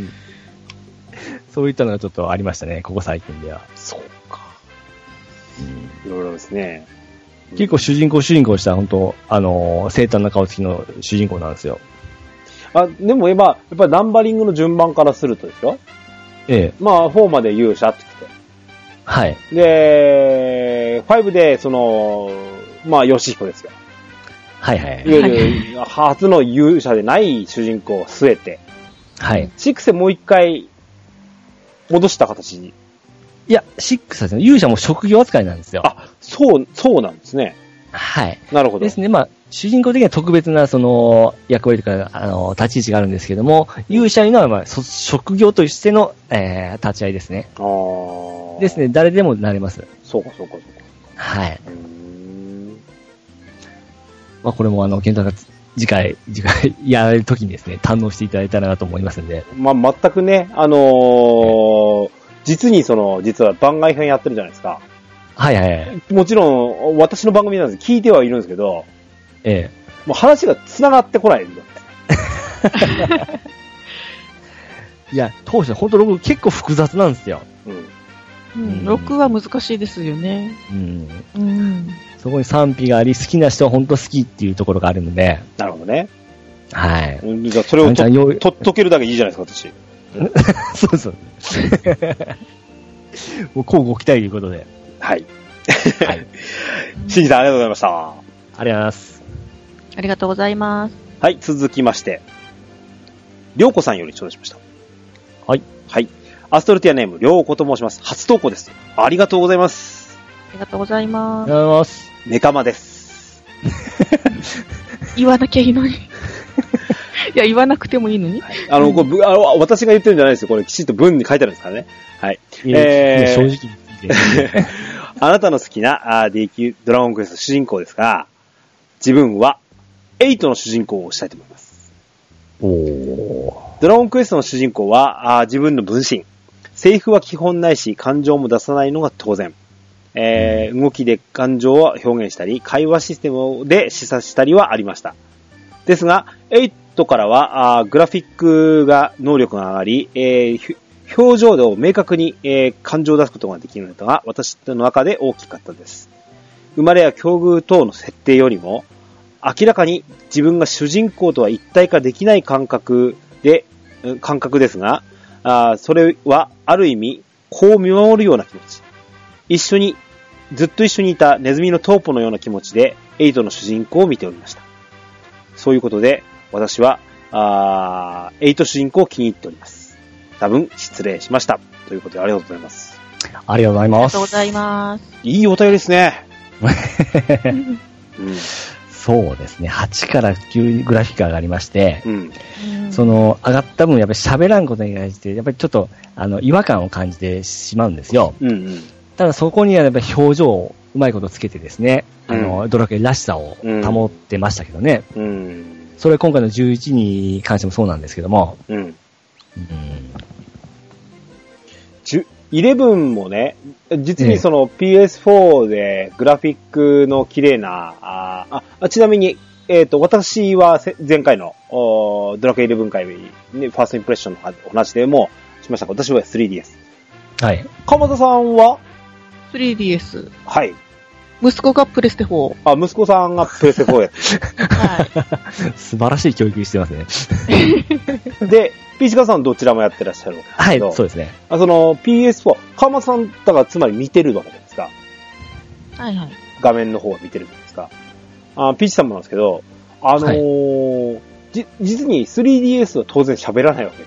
そういったのがちょっとありましたね、ここ最近では。 そうか。いろいろですね。 結構主人公主人公した本当あの生誕な顔つきの主人公なんですよ。 あ、でも今やっぱりナンバリングの順番からするとですよ。 ええ。 まあフォーまで勇者って来て。 はい。 で、ファイブでそのまあヨシヒコですよ。 はいはい。 いわゆる初の勇者でない主人公を据えて。 はい。 シックスでもう一回戻した形に。 いや、シックスですね。勇者も職業扱いなんですよ。 あ、そう、そうなんですね。 はい。 なるほど。 ですね。まあ、主人公的には特別な、その、役割とか、あの、立ち位置があるんですけども、勇者には、まあ、職業としての、えー、立ち会いですね。 ああ。 ですね。誰でもなれます。 そうか、そうか、そうか。 はい。うーん。まあ、これも、あの、ケンタが、次回、次回、やられるときにですね、堪能していただいたらなと思いますんで。 まあ、全くね、あのー、実にその、実は番外編やってるじゃないですか。 はいはいはい。 もちろん、私の番組なんです。聞いてはいるんですけど、 ええ。 もう話が繋がってこないんだって。 いや、当初本当ログ結構複雑なんですよ。 うん。うん。ろくは難しいですよね。 うん。 うん。 そこに賛否があり、好きな人は本当好きっていうところがあるので。 なるほどね。 はい。 じゃあそれをと、と、解けるだけいいじゃないですか、私。 そうそう。もう交互期待ということで。 はい。はい。しんじさんありがとうございました。 ありがとうございます。 ありがとうございます。 はい、続きまして、りょうこさんより頂戴しました。 はい。 はい。アストルティアネーム、りょうこと申します。初投稿です。ありがとうございます。 ありがとうございます。 ありがとうございます。 ネカマです。 言わなきゃいいのに。いや、言わなくてもいいのに。 はい、あの、うん、これあの、私が言ってるんじゃないですよ。これきちっと文に書いてあるんですからね。はい。 えー、正直に言って。 あなたの好きな ディーキュー ドラゴンクエスト主人公ですが、自分はエイトの主人公をしたいと思います。 おー。 ドラゴンクエストの主人公はあ自分の分身。セリフは基本ないし、感情も出さないのが当然。えー、動きで感情を表現したり、会話システムで示唆したりはありました。ですが、エイトからは、あグラフィックが、能力が上がり、えー、表情で明確に、えー、感情を出すことができるのが、私の中で大きかったです。生まれや境遇等の設定よりも、明らかに自分が主人公とは一体化できない感覚で、感覚ですが、あそれはある意味、こう見守るような気持ち。一緒に、ずっと一緒にいたネズミのトーポのような気持ちで、エイトの主人公を見ておりました。そういうことで、私は、あエイト主人公を気に入っております。多分、失礼しました。ということで、ありがとうございます。 ありがとうございます。 ありがとうございます。 いいお便りですね。 うん、そうですね。はちからきゅうにグラフィックが上がりまして、 うん、 その、上がった分、やっぱり喋らんことに対して、やっぱりちょっと、あの、違和感を感じてしまうんですよ。 うんうん、 ただそこにはやっぱり表情をうまいことつけてですね、あの、うん、ドラクエらしさを保ってましたけどね。 うん、 それ今回のじゅういちに関してもそうなんですけども。うん。うん、 じゅイレブンもね、実にその ピーエスフォー でグラフィックの綺麗な、ああちなみに、えっと、私は前回のドラクエイレブン回にファーストインプレッションの話でもしましたが、私は スリーディーエス。はい。鎌田さんはスリーディーエス。 はい。 息子がプレステフォー。 あ、息子さんがプレステフォーやってる。 はい。 素晴らしい教育してますね。 で、ピーシー カさんどちらもやってらっしゃるわけですけど。 はい、そうですね。 あその ピーエスフォー、鎌田さんだからつまり見てるわけじゃないですか。 はいはい。 画面の方を見てるじゃないですか。あ、ピーチさんもなんですけど、あのーはい、じ、実に スリーディーエス は当然喋らないわけです。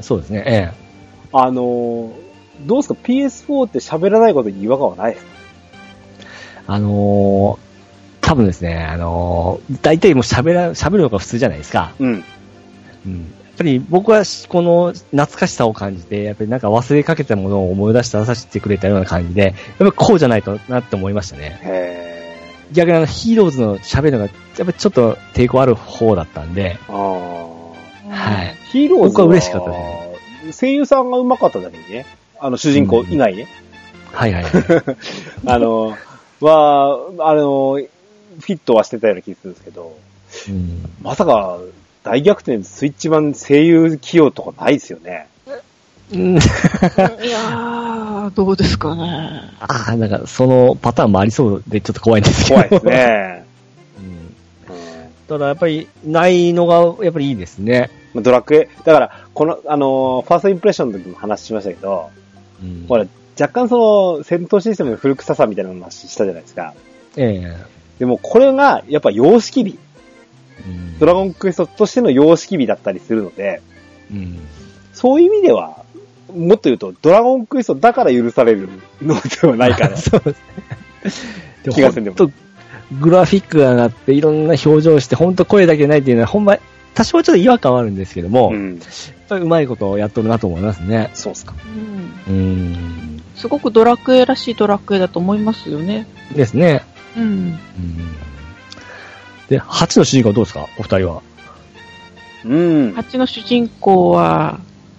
そうですね、ええ。 あのー、どうですか ピーエスフォー って喋らないことに違和感はないですか？ あのー、多分ですね、あのー、大体もう喋ら、喋るのが普通じゃないですか。うん。うん。やっぱり僕はこの懐かしさを感じて、やっぱりなんか忘れかけたものを思い出してさせてくれたような感じで、やっぱりこうじゃないとなって思いましたね。へー。逆にあのヒーローズの喋るのがやっぱりちょっと抵抗ある方だったんで。ああ。はい。 ヒーローズは僕は嬉しかったですね。 声優さんが上手かっただけにね。あの主人公以外ね。 うん、はいはい。 あの、は、あの、フィットはしてたような気がするんですけど、うん、まさか大逆転でスイッチ版声優起用とかないですよね。 うん、いやー、どうですかね。 ああ、なんかそのパターンもありそうでちょっと怖いんですけど。 怖いですね。 うん、ただやっぱりないのがやっぱりいいですね。 ドラクエ、だからこの、あの、ファーストインプレッションの時も話しましたけど、うん、ほら、若干その戦闘システムの古臭さみたいなのを話したじゃないですか。ええー。でもこれがやっぱ様式美、うん。ドラゴンクエストとしての様式美だったりするので、うん、そういう意味では、もっと言うとドラゴンクエストだから許されるのではないかな。そうですね。気がするんでも。 グラフィックが上がっていろんな表情して本当声だけないっていうのはほんま多少ちょっと違和感はあるんですけども、うん、やっぱりうまいことをやっとるなと思いますね。 そうですか。 うん。うんすごくドラクエらしいドラクエだと思いますよね。 ですね。 うん。うん、 で、はちの主人公どうですかお二人は。 うん。はちの主人公は、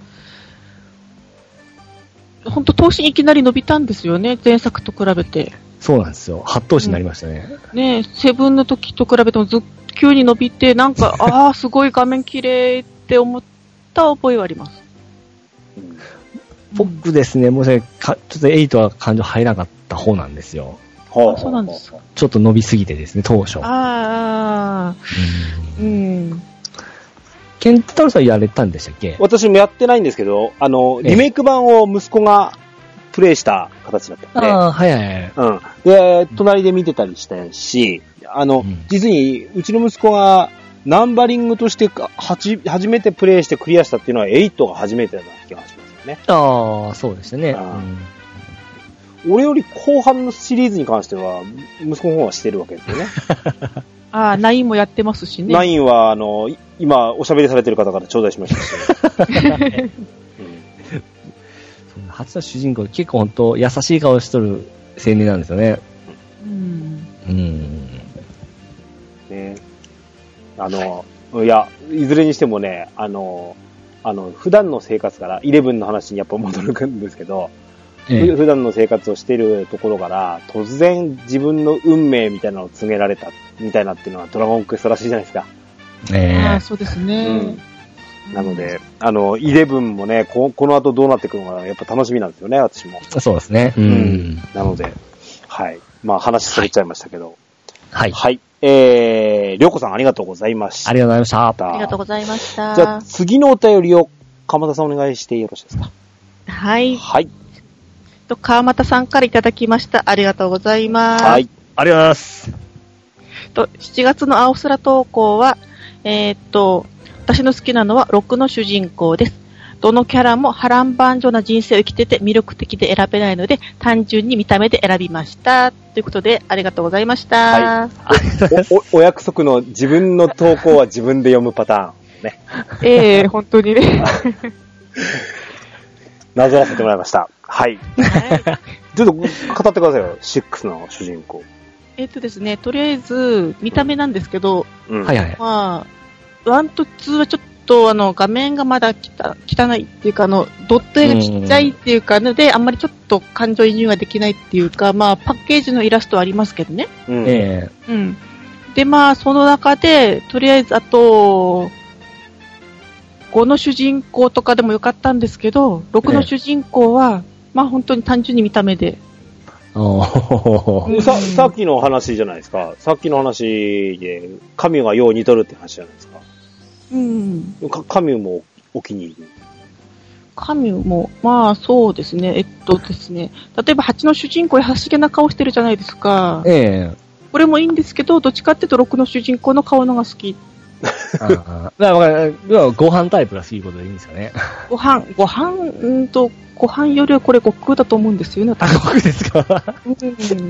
ほんと頭身いきなり伸びたんですよね。前作と比べて。 そうなんですよ。はち頭身になりましたね。 うん、ねえ、セブンの時と比べてもずっ急に伸びて、なんか、ああ、すごい画面綺麗って思った覚えはあります。 僕ですね、もうね、かちょっとエイトは感情入らなかった方なんですよ。 あ、そうなんですか。 ちょっと伸びすぎてですね、当初。 ああ、うん。うん。 ケンタロウさんやれたんでしたっけ？ 私もやってないんですけど、あの、リメイク版を息子がプレイした形だったんで。ああ、はいはいはい。 うん。で、隣で見てたりしたし、あの、うん、実に、うちの息子がナンバリングとしてはち、初めてプレイしてクリアしたっていうのはエイトが初めてだな気がします。ね、 ああ、そうですね、 うん。俺より後半のシリーズに関しては、息子の方はしてるわけですよね。 ああ、ナインもやってますしね。 ナインは、あの、今、おしゃべりされてる方から頂戴しましたし。うん、 初の主人公、結構本当優しい顔しとる青年なんですよね。うん。うん。 ね。あの、いや、いずれにしてもね、あの、あの、普段の生活から、イレブンの話にやっぱ戻るんですけど、ええ、普段の生活をしているところから、突然自分の運命みたいなのを告げられた、みたいなっていうのはドラゴンクエストらしいじゃないですか。 えあそうですね。うんなので、あの、イレブンもね、こ、この後どうなっていくのか、やっぱ楽しみなんですよね、私も。 そうですね。 うん。うん、なので、はい。まあ話しすぎちゃいましたけど。 はい。 はい。えー、りょうこさんありがとうございました。 ありがとうございました。 ありがとうございました。 じゃあ、次のお便りを、鎌田さんお願いしてよろしいですか。 はい。 はい。 と、川又さんからいただきました。ありがとうございます。 はい。ありがとうございます。 と、しちがつの青空投稿は、えー、っと、私の好きなのはろくの主人公です。どのキャラも波乱万丈な人生を生きてて魅力的で選べないので、単純に見た目で選びました。ということで、ありがとうございました。 はい。お, お, お約束の自分の投稿は自分で読むパターン。ね。 ええー、本当にね。 なぞらせてもらいました。はい。はい、ちょっと語ってくださいよ、シックスの主人公。 えっとですね、とりあえず、見た目なんですけど、 うん、はいはい。 まあ、ワンとツーはちょっと、あの、画面がまだきた汚いっていうか、あの、ドット絵がちっちゃいっていうか、ので、あんまりちょっと感情移入ができないっていうか、まあ、パッケージのイラストはありますけどね。 うん。えー、うん。で、まあ、その中で、とりあえず、あと、ごの主人公とかでもよかったんですけど、ろくの主人公は、まあ、本当に単純に見た目で。 さ, さっきの話じゃないですか。さっきの話で、カミュがよう似とるって話じゃないですか。 うん。 カミュもお気に入り。 カミュも、まあそうですね。えっとですね。例えばはちの主人公優しげな顔してるじゃないですか。 ええ。 これもいいんですけど、どっちかっていうとろくの主人公の顔のが好き。 ああ。だからご飯タイプが好きことでいいんですかね。 ご飯、ご飯、うんと、ご飯よりはこれ悟空だと思うんですよね。 あ、悟空ですか、うん、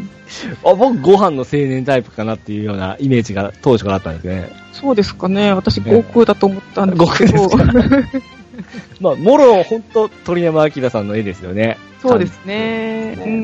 あ僕、ご飯の青年タイプかなっていうようなイメージが当初からあったんですね。 そうですかね。私、悟空だと思ったんですけど。 悟空ですかまあ、もろ、ほんと、鳥山明さんの絵ですよね。 そうですね。うん。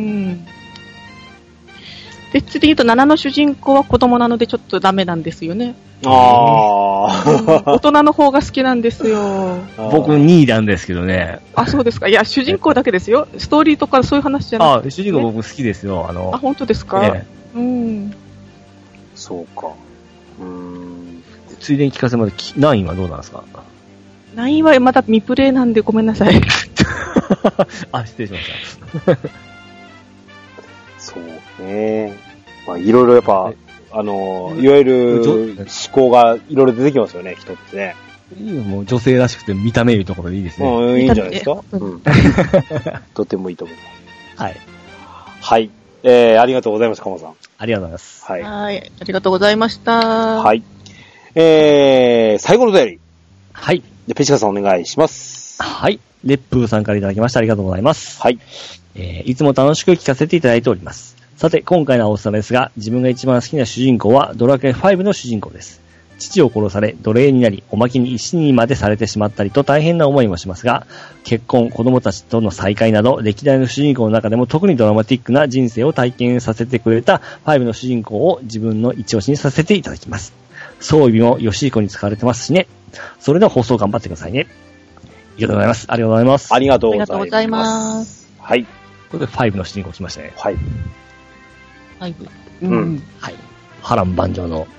で、次で言うと、ななの主人公は子供なのでちょっとダメなんですよね。 ああ、 うん、大人の方が好きなんですよ。 僕にいなんですけどね。 あ、そうですか。いや、主人公だけですよ。ストーリーとかそういう話じゃなくて、ね。 あ、主人公僕好きですよ。あの。 あ、本当ですか、ね、うん。 そうか。うーん。 ついでに聞かせてもらって、ナインはどうなんですか？ ナインはまだ未プレイなんでごめんなさい。 あ、失礼しました。 そうね。まあ、いろいろやっぱ、あの、いわゆる思考がいろいろ出てきますよね、人ってね。 いいよ、もう女性らしくて見た目いいところでいいですね。 うん、いいんじゃないですか。うん、とてもいいと思います。 はい。 はい。えー、ありがとうございます、鎌さん。 ありがとうございます。 はい。はい。ありがとうございました。 はい。えー、最後のお便り。 はい。 で、ペチカさんお願いします。 はい。レップーさんからいただきました。ありがとうございます。 はい。 えー、いつも楽しく聞かせていただいております。さて、今回の青空ですが、自分が一番好きな主人公はドラクエファイブの主人公です。父を殺され、奴隷になり、おまけに石にまでされてしまったりと大変な思いもしますが、結婚、子供たちとの再会など、歴代の主人公の中でも特にドラマティックな人生を体験させてくれたファイブの主人公を自分の一押しにさせていただきます。装備もヨシヒコに使われてますしね。それでは放送頑張ってくださいね。ありがとうございます。ありがとうございます。 ありがとうございます。 ありがとうございます。 はい。 これでファイブの主人公来ましたね。 はい。 ファイブ。 うん。うん、 はい。波乱万丈の。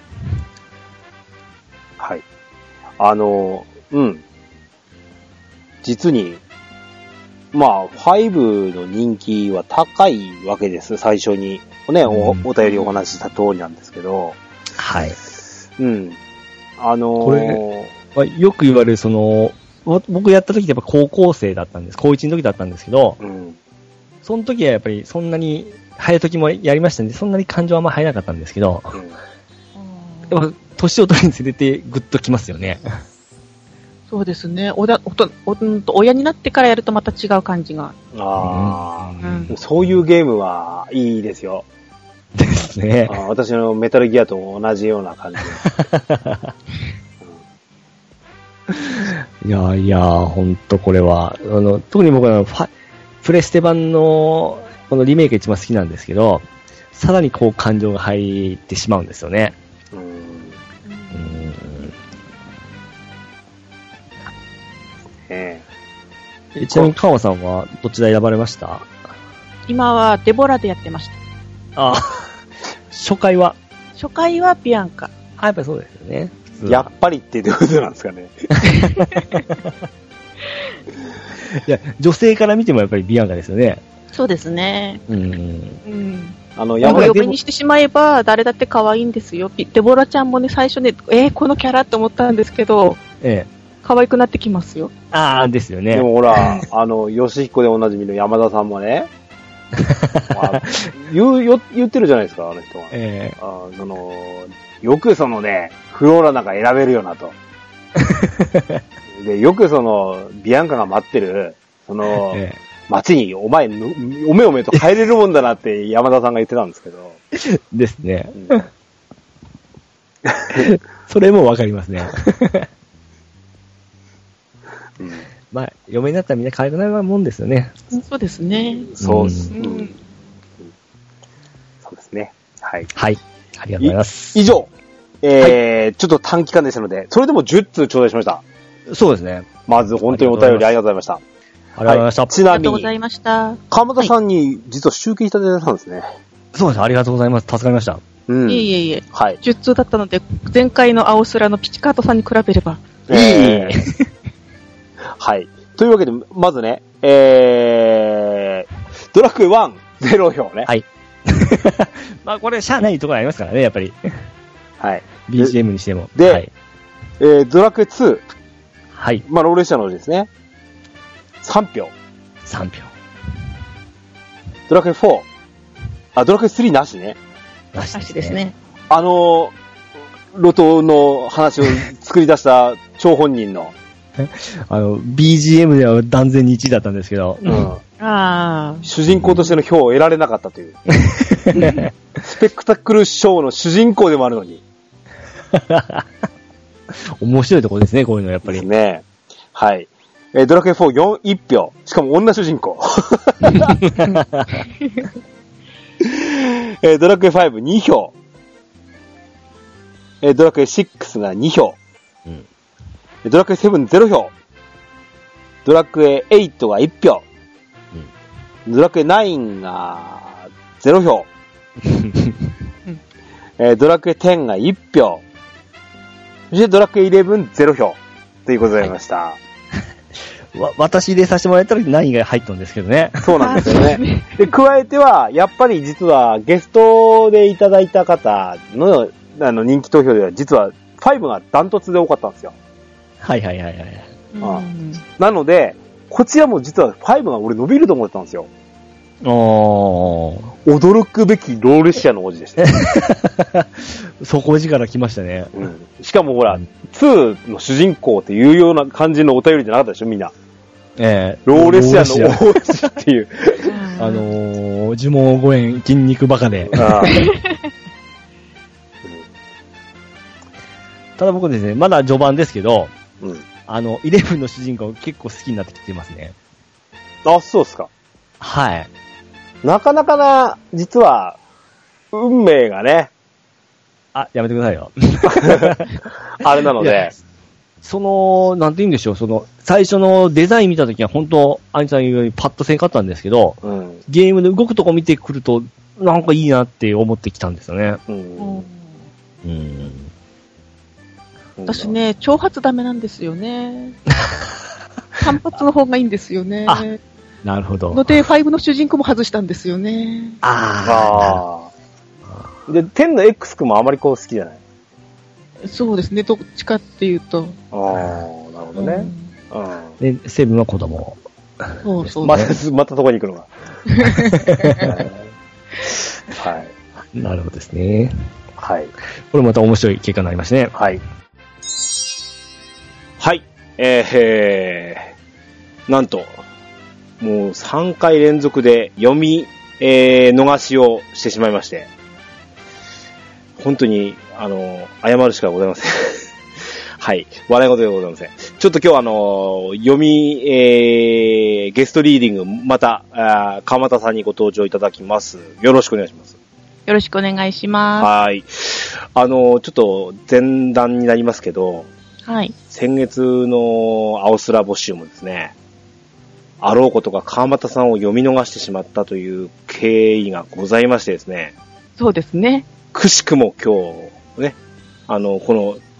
はい。あの、うん。実に、まあ、ファイブの人気は高いわけです。最初に。ね、お、お便りお話しした通りなんですけど。 はい。 うん。あのー、 これ、よく言われる、その、僕やった時ってやっぱ高校生だったんです。高一の時だったんですけど、 うん、 その時はやっぱりそんなに、早い時もやりましたんで、そんなに感情はあんま入らなかったんですけど、うん、やっぱ年を取るにつれてグッときますよね。 そうですね。おだおとお親になってからやるとまた違う感じが。 ああ、うん、そういうゲームはいいですよ。 ですね。 あ私のメタルギアと同じような感じ。 いやいや、ほんとこれは、あの、特に僕はファプレステ版のこのリメイクが一番好きなんですけど、さらにこう感情が入ってしまうんですよね。うーん。うーんえちなみに川さんはどちら選ばれました？ 今はデボラでやってました。 ああ。初回は初回はビアンカ。 あ、やっぱりそうですよね。普やっぱりってどういうことなんですかね。 いや、女性から見てもやっぱりビアンカですよね。 そうですね。 うん。 うん。 あの、 山田嫁にしてしまえば、誰だって可愛いんですよ。デボラちゃんもね、最初ね、えー、このキャラって思ったんですけど、 ええ。 可愛くなってきますよ。 ああ、ですよね。 でもほら、あの、吉彦でおなじみの山田さんもね、まあ、言うよ、言ってるじゃないですか、あの人は。 ええ。 あその、よくそのね、フローラなんか選べるよなと。で、よくその、ビアンカが待ってる、その、ええ、街にお前の、おめおめと入れるもんだなって山田さんが言ってたんですけど。 ですね。うん、それもわかりますね。うん、まあ、嫁になったらみんな可愛くなるもんですよね。 そうですね。 そうです、うんうん。そうですね。はい。 はい。ありがとうございます。 以上、えーはい、ちょっと短期間でしたので、それでもじゅっつう頂戴しました。 そうですね。 まず本当にお便りありがとうございました。 ありがとうございました。はい、 ちなみに、 ありがとうございました。 川又さんに実は集計いただいたんですね。はい、 そうです。ありがとうございます。助かりました。 うん。いえいえいえ。 はい。 じゅっつうだったので、前回の青空のピチカートさんに比べれば。 いい。えー、はい。というわけで、まずね、えー、ドラクエワン、ゼロ票ね。 はい。まあ、これ、しゃあないところありますからね、やっぱり。 はい。 ビージーエム にしても。 で、 はい、 えー、ドラクエツー。 はい。 まあ、ローレシアのですね。さん票。 さん票。 ドラクエフォー。あ、ドラクエスリーなしね。 なしですね。 ですね。 あの、ロトの話を作り出した張本人の。 あの、ビージーエム では断然にいちいだったんですけど。 うん。 ああ。 主人公としての票を得られなかったという。スペクタクルショーの主人公でもあるのに。 面白いところですね、こういうのやっぱり。 ですね。はい。えー、ドラクエフォーよん、いち票。しかも女主人公。えー、ドラクエファイブ、に票。えー、ドラクエシックスがに票。うん、ドラクエセブン、ゼロ票。ドラクエエイトがいち票。うん、ドラクエナインがゼロ票。えー、ドラクエテンがいち票。そしてドラクエイレブン、ゼロ票。ということでございました。はい、 わ、私入れさせてもらった時ナインが入ったんですけどね。 そうなんですよね。で、加えては、やっぱり実はゲストでいただいた方の、あの、人気投票では実はファイブがダントツで多かったんですよ。 はいはいはいはい。 ああなので、こちらも実はファイブが俺伸びると思ってたんですよ。 おー。 驚くべきローレシアの王子でした。 底力来ましたね。 うん。しかもほら、ツーの主人公っていうような感じのお便りじゃなかったでしょ、みんな。 ええー。 ローレシアの王子っていう。 あのー、呪文ご縁筋肉バカで。あただ僕ですね、まだ序盤ですけど、うん、あの、イレブンの主人公結構好きになってきてますね。 あ、そうっすか。 はい。 なかなかな、実は、運命がね。 あ、やめてくださいよ。 あれなので。 その、なんて言うんでしょう、その、最初のデザイン見たときは本当、アニさん言うようにパッとせんかったんですけど、うん、ゲームで動くとこ見てくると、なんかいいなって思ってきたんですよね。うん。 うん。私ね、長髪ダメなんですよね。短髪の方がいいんですよね。 あ、なるほど。 ので、ファイブの主人公も外したんですよね。 ああ。で、テンの X 君もあまりこう好きじゃない？ そうですね、どっちかっていうと。 ああ、なるほどね。 うん。で、セブンは子供。 そうそう、ね。 また、またそこに行くのが。はい。 なるほどですね。 はい。 これまた面白い結果になりましたね。 はい。はい。えー、えー、なんと、もうさんかい連続で読み、えー、逃しをしてしまいまして、本当に、あの、謝るしかございません。はい。笑い事でございません。ちょっと今日あの、読み、えー、ゲストリーディング、また、あ川又さんにご登場いただきます。よろしくお願いします。 よろしくお願いします。 はい。あの、ちょっと前段になりますけど、 はい。 先月の青スラ募集もですね、あろうことか川又さんを読み逃してしまったという経緯がございましてですね。 そうですね。 くしくも今日、ね、あの、この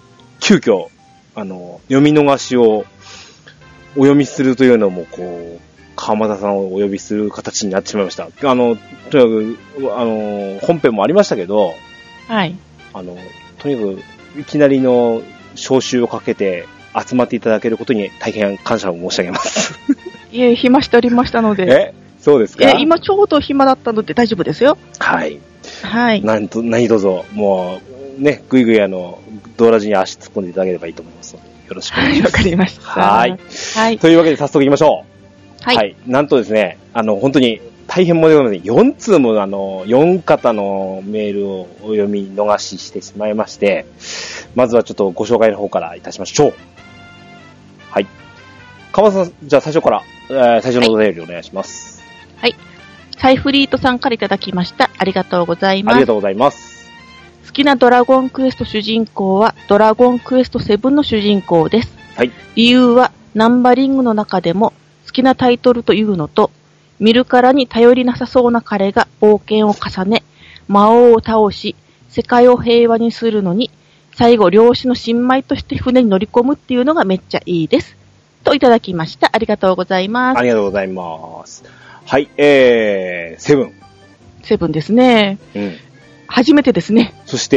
急遽、あの、読み逃しをお読みするというのも、こう、川又さんをお呼びする形になってしまいました。あの、とにかく、あの、本編もありましたけど、 はい。 あの、とにかく、いきなりの招集をかけて集まっていただけることに大変感謝を申し上げます。 いえ、暇しておりましたので。 えそうですか？ え、今ちょうど暇だったので大丈夫ですよ。 はい。 はい。 なんと、何卒、もう、ね、ぐいぐいあの、ドーラジに足突っ込んでいただければいいと思いますので、よろしくお願いします。 はい、わかりました。 はい。 はい。 というわけで早速行きましょう。 はい。 はい。なんとですね、あの、本当に大変申し訳ございません。よん通もあの、よん方のメールをお読み逃ししてしまいまして、まずはちょっとご紹介の方からいたしましょう。はい。川端さん、じゃあ最初から、えー、最初のお便りお願いします。 はい。サイフリートさんからいただきました。ありがとうございます。 ありがとうございます。 好きなドラゴンクエスト主人公はドラゴンクエストセブンの主人公です。 はい。 理由はナンバリングの中でも好きなタイトルというのと、見るからに頼りなさそうな彼が冒険を重ね、魔王を倒し、世界を平和にするのに、最後漁師の新米として船に乗り込むっていうのがめっちゃいいです。といただきました。ありがとうございます。 ありがとうございます。はい、えー、セブン。 セブンですね。 うん。 初めてですね。 そして、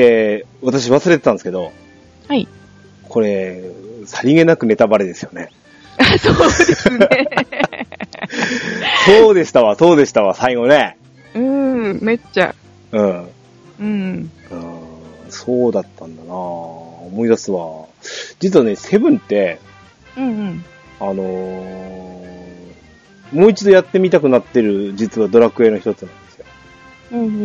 私忘れてたんですけど。 はい。 これ、さりげなくネタバレですよね。 そうですね。 そうでしたわ、そうでしたわ、最後ね。 うん、めっちゃ。 うん。 うん。うん、 そうだったんだなぁ。思い出すわ。実はね、セブンって、 うんうん。 あのー、もう一度やってみたくなってる、実はドラクエの一つなんですよ。 うんうんうん、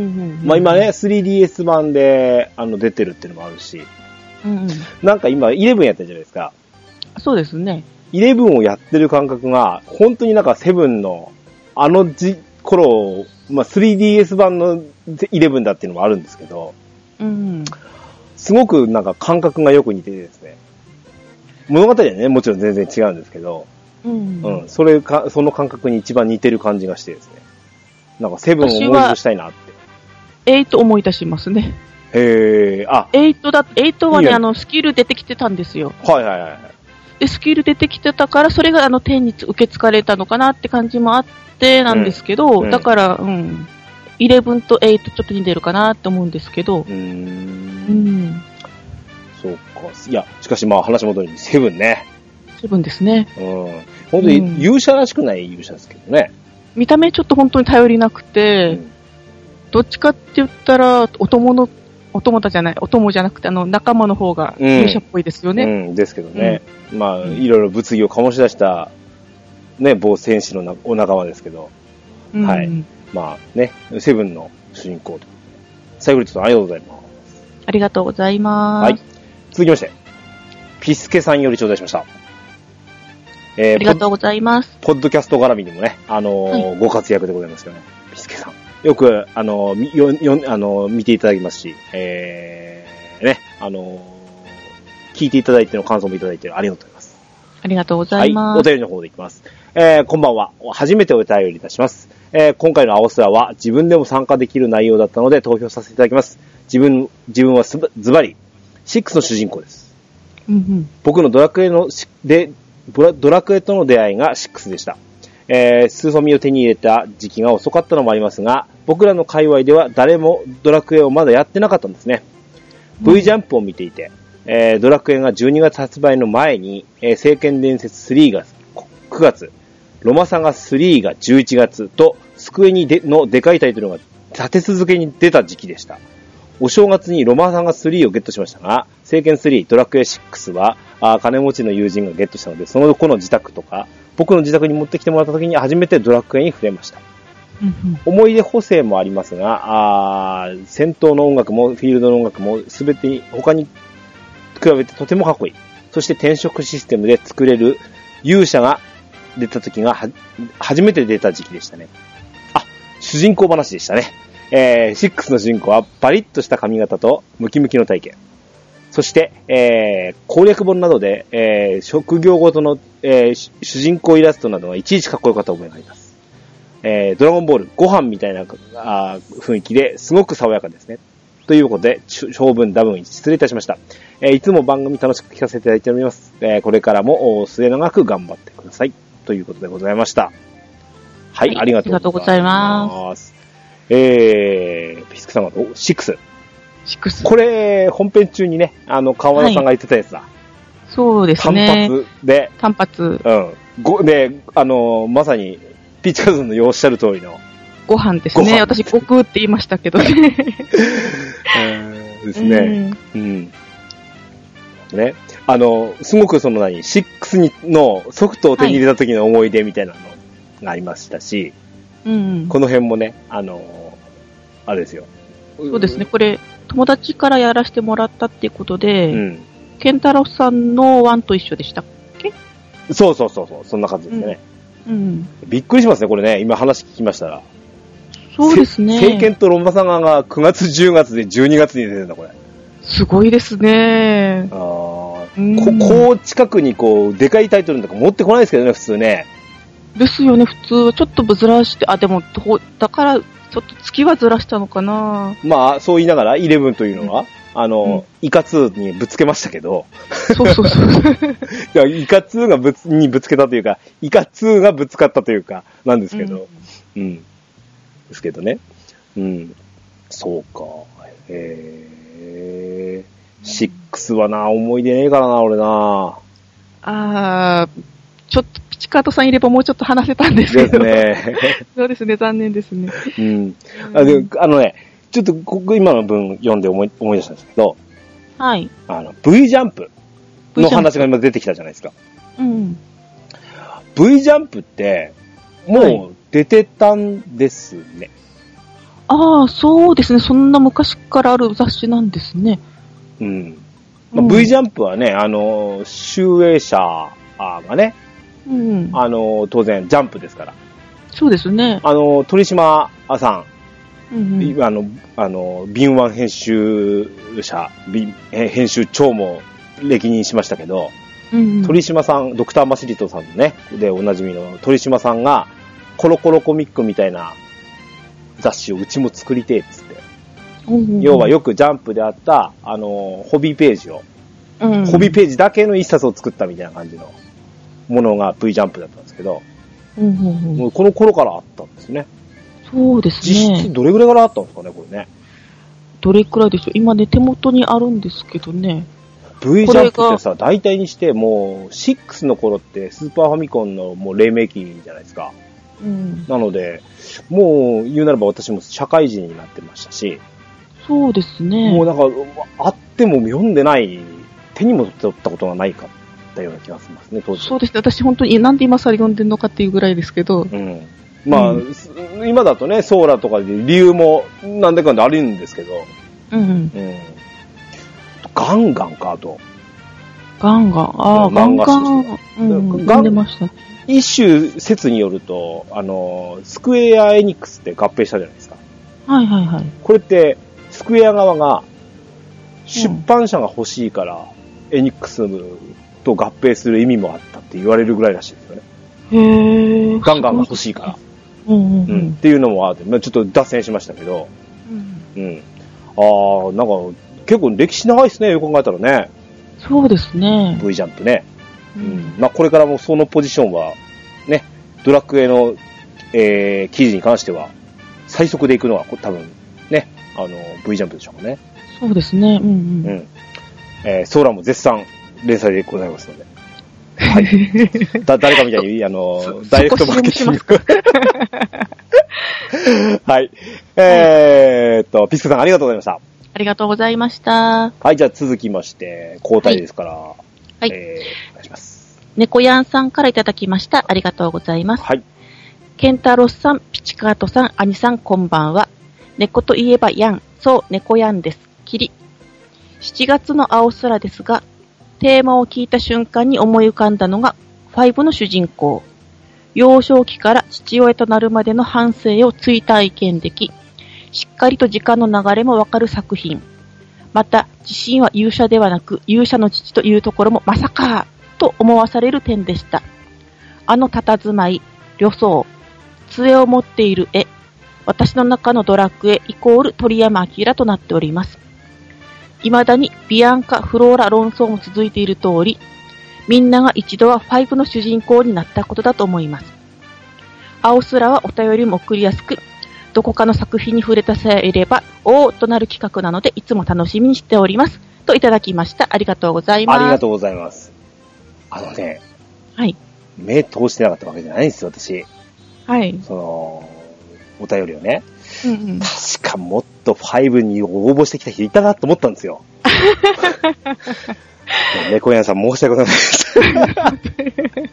まあ今ね、スリーディーエス 版で、あの、出てるっていうのもあるし、 うんうん、 なんか今、イレブンやってるじゃないですか。 そうですね。 イレブンをやってる感覚が、本当になんかセブンの、あのじ、頃、まあ スリーディーエス 版のイレブンだっていうのもあるんですけど、 うん、 すごくなんか感覚がよく似ててですね。物語はね、もちろん全然違うんですけど、うん、うん、それか、その感覚に一番似てる感じがしてですね。なんかセブンを思い出したいなって。 エイト思い出しますね。 へー、あ。 エイトだ、エイトはね、あの、スキル出てきてたんですよ。 はいはいはい。 で、スキル出てきてたから、それがあの、天に受け継がれたのかなって感じもあってなんですけど、うん、だから、うん。イレブンとエイトちょっと似てるかなって思うんですけど。うーん。うん。 そうか。いや、しかしまあ話戻りに、セブンね。 セブンですね。 うん。本当に勇者らしくない勇者ですけどね。 見た目ちょっと本当に頼りなくて、うん、どっちかって言ったら、お供の、お供だじゃない、お供じゃなくて、あの、仲間の方が勇者っぽいですよね。うん、 うん、ですけどね。うん、まあ、いろいろ物議を醸し出した、ね、某戦士のなお仲間ですけど、うん、はい。まあね、セブンの主人公と。最後にちょっとありがとうございます。 ありがとうございます。はい。 続きまして、ピスケさんより頂戴しました。 えー、ありがとうございます。 ポッドキャスト絡みでもね、あのーはい、ご活躍でございますよね。ピスケさん。よく、あのー、よ、よ、あのー、見ていただきますし、えー、ね、あのー、聞いていただいての感想もいただいてありがとうございます。 ありがとうございます。 はい、お便りの方でいきます。えー、こんばんは。初めてお便りいたします。えー、今回の青空は自分でも参加できる内容だったので投票させていただきます。自分、自分はズバリ、シックスの主人公です。 うんうん、 僕のドラクエの、で、ドラクエとの出会いがシックスでした。えー、スーファミを手に入れた時期が遅かったのもありますが、僕らの界隈では誰もドラクエをまだやってなかったんですね。うん、V ジャンプを見ていて、えー、ドラクエがじゅうにがつ発売の前に、えー、聖剣伝説スリーがくがつ、ロマサガスリーがじゅういちがつと、スクエニでのでかいタイトルが立て続けに出た時期でした。お正月にロマサガスリーをゲットしましたが、聖剣スリー、ドラクエシックスは、あ金持ちの友人がゲットしたので、その子の自宅とか、僕の自宅に持ってきてもらった時に初めてドラクエに触れました。うんうん、思い出補正もありますが、あ戦闘の音楽もフィールドの音楽もすべて他に比べてとてもかっこいい。そして転職システムで作れる勇者が出た時がは初めて出た時期でしたね。あ、主人公話でしたね。えー、シックスの主人公はバリッとした髪型とムキムキの体型。そして、えー、攻略本などで、えー、職業ごとの、えー、主人公イラストなどがいちいちかっこよかった覚えがあります。えー、ドラゴンボール、ご飯みたいなあ雰囲気ですごく爽やかですね。 ということで、長文多文失礼いたしました。えー、いつも番組楽しく聞かせていただいております。えー、これからも末永く頑張ってください。ということでございました。はい、はい、ありがとうございます。えー、ピスクさんがろく。ろく。これ、本編中にね、あの、川原さんが言ってたやつだ。はい、 そうですね。 単発で。 単発。 うん。ご、で、あの、まさに、ピッチカズンのおっしゃる通りの。 ご飯ですね。私、ごくって言いましたけどね。 えー、ですね。うん。うん。ね。あの、すごくその何、ろくにのソフトを手に入れた時の思い出みたいなのがありましたし、はい、うん、この辺もね、あの、あれですよ。 そうですね。これ、友達からやらせてもらったっていうことで、うん、ケンタロスさんのワンと一緒でしたっけ？ そうそうそうそう、そんな感じですね。うん。うん、びっくりしますね、これね。今話聞きましたら。 そうですね。 聖剣とロンバサガがくがつ、じゅうがつでじゅうにがつに出てるんだ、これ。 すごいですね。 ああ、こ、こう近くにこう、でかいタイトルとか持ってこないですけどね、普通ね。 ですよね、普通はちょっとずらして、あ、でも、だから、ちょっと月はずらしたのかな。 まあ、そう言いながら、イレブンというのは、うん、あの、うん、イカツーにぶつけましたけど。 そうそうそう。 いや、イカツーがぶつ、にぶつけたというか、イカツーがぶつかったというか、なんですけど。うん。うん、ですけどね。うん。そうか。へえ。ろくはな、思い出ねえからな、俺な。 あー、ちょっと、ピチカートさんいればもうちょっけ話せたんですけど。 ですね。 そうですね、残念ですね。 うん。あ, であのね、ちょっとここ今の文読んで思い思い出したんですけど、 はい。 あの、V ジャンプの話が今出てきたじゃないですか。 うん。 V ジャンプって、もう出てたんですね。はい、 ああ、そうですね。そんな昔からある雑誌なんですね。 うん。まあ、V ジャンプはね、あの、集英社がね、うん、あの、当然、ジャンプですから。 そうですね。 あの、鳥島さん、うんうん、あの、あの、敏腕編集者、編集長も歴任しましたけど、うんうん、鳥島さん、ドクターマシリトさんのね、でおなじみの鳥島さんが、コロコロコミックみたいな雑誌をうちも作りてえっつって。うんうんうん、要はよくジャンプであった、あの、ホビーページを、うんうん、ホビーページだけの一冊を作ったみたいな感じのものが V ジャンプだったんですけど、うんうんうん、もうこの頃からあったんですね。 そうですね。 実質どれぐらいからあったんですかね、これね。 どれくらいでしょう。今ね、手元にあるんですけどね。 V ジャンプってさ、大体にしてもう、ろくの頃ってスーパーファミコンのもう黎明期じゃないですか。うん、なので、もう言うならば私も社会人になってましたし。 そうですね。 もうなんか、あっても読んでない、手にも取ったことがないかったような気がしますね、当時。 そうですね。私本当に、なんで今更読んでるのかっていうぐらいですけど。うん。 まあ、うん、今だとね、ソーラとかで理由もなんでかんであるんですけど。うん。うん。ガンガンか、あと。 ガンガン、ああ、ガンガン、うん、読んでました。 一種説によると、あの、スクエアエニックスって合併したじゃないですか。 はいはいはい。 これって、スクエア側が、出版社が欲しいから、うん、エニックスと合併する意味もあったって言われるぐらいらしいですよね。 へー。 ガンガンが欲しいから。うんうんうんうん、っていうのもあって、まあ、ちょっと脱線しましたけど、うん。うん、ああ、なんか、結構歴史長いですね、よく考えたらね。 そうですね。 V ジャンプね。うん。まあ、これからもそのポジションは、ね、ドラクエの、えー、記事に関しては、最速で行くのは、多分、ね、あの、V ジャンプでしょうね。 そうですね。うんうん。うん。 えー、ソーラも絶賛連載でございますので。はい。だ、誰かみたいに、あの、ダイレクトマーケティング。はい。えーっと、ピスケさんありがとうございました。 ありがとうございました。 はい、じゃあ続きまして、交代ですから、はい。えー、お願いします。 猫やんさんからいただきました。ありがとうございます。 はい。 ケンタロスさん、ピチカートさん、アニさん、こんばんは。猫といえばやん、そう、猫やんです。キリ。しちがつの青空ですが、テーマを聞いた瞬間に思い浮かんだのが、ファイブの主人公。幼少期から父親となるまでの半生を追体験でき、しっかりと時間の流れもわかる作品。また、自身は勇者ではなく、勇者の父というところもまさか、と思わされる点でした。あの佇まい、旅装、杖を持っている絵、 私の中のドラクエイコール鳥山明となっております。未だにビアンカ・フローラ論争も続いている通り、みんなが一度はファイブの主人公になったことだと思います。青空はお便りも送りやすく、どこかの作品に触れたさえいれば、おーとなる企画なので、いつも楽しみにしております。といただきました。ありがとうございます。 ありがとうございます。あのね、 はい。 目通してなかったわけじゃないんですよ、私。 はい。 その、お便りをね。 うんうん、 確かもっとファイブに応募してきた人いたなと思ったんですよ。猫屋さん申し訳ございません。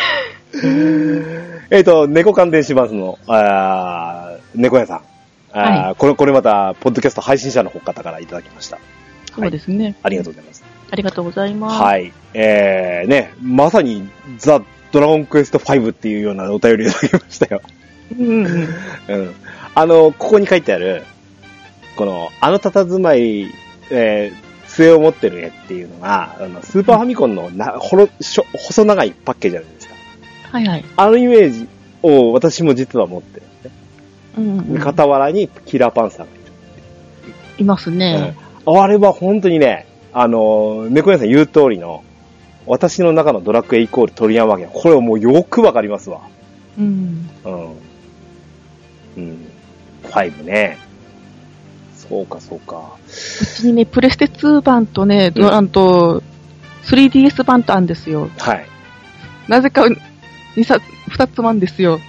えっと、猫関電子バスの、あ猫屋さん。あ、はい、これ、これまた、ポッドキャスト配信者の方からいただきました。 そうですね、はい。 ありがとうございます。 ありがとうございます。 はい。えー、ね、まさに、ザ・ドラゴンクエストファイブっていうようなお便りいただきましたよ。 うん、うん。 うん。あの、ここに書いてある、この、あの佇まい、えー、杖を持ってる絵っていうのが、あのスーパーファミコンのな、ほろ、しょ、細長いパッケージあるんですか。はいはい。あのイメージを私も実は持ってるんですね。うんうん、傍らにキラーパンサーがいる。 いますね。 うん、あれは本当にね、あの、猫屋さん言う通りの、私の中のドラクエイコール鳥山家、これはもうよくわかりますわ。うん。うん。うん。ファイブね。そうか、そうか。 うちにね、プレステツー版とね、ドランと、スリーディーエス 版とあるんですよ。 はい。 なぜか、にさつ、二つなんですよ。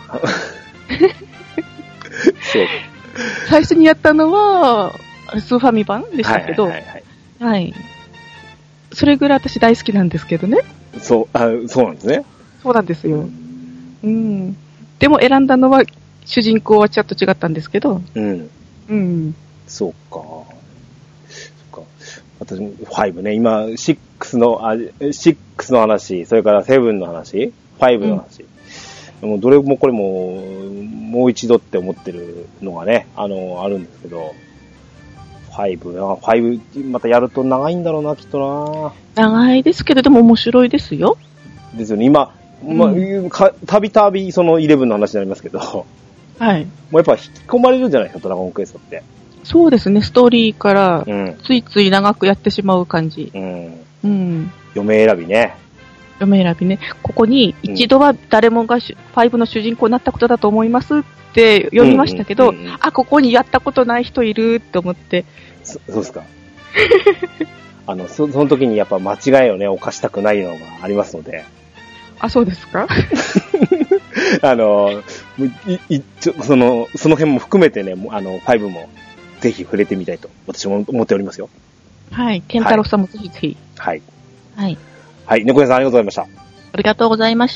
そう。最初にやったのは、スーファミ版でしたけど、はい、はいはいはい。それぐらい私大好きなんですけどね。 そう、あ、そうなんですね。 そうなんですよ。うん。でも選んだのは、主人公はちょっと違ったんですけど、うん。うん。 そうか。そうか。私もファイブね、今、シックスの、あ、シックスの話、それからセブンの話、ファイブの話。うん、もうどれもこれも、もう一度って思ってるのがね、あの、あるんですけど、ファイブ、ファイブ、またやると長いんだろうな、きっとな。長いですけど、でも面白いですよ。 ですよね、今、まあ、うん、たびたびそのイレブンの話になりますけど、はい。もうやっぱ引き込まれるんじゃないですか、ドラゴンクエストって。 そうですね、ストーリーから、ついつい長くやってしまう感じ。うん。 うん。嫁選びね。 嫁選びね。ここに、一度は誰もがファイブの主人公になったことだと思いますって読みましたけど、うんうんうんうん、あ、ここにやったことない人いるって思って。 そ、そうですか。あの、そ、その時にやっぱ間違いをね、犯したくないのがありますので。 あ、そうですかあの、い、い、ちょ、その、その辺も含めてね、あの、ファイブもぜひ触れてみたいと、私も思っておりますよ。 はい。ケンタロウさんもぜひぜひ。 はい。 はい。 はい。猫屋さんありがとうございました。 ありがとうございました。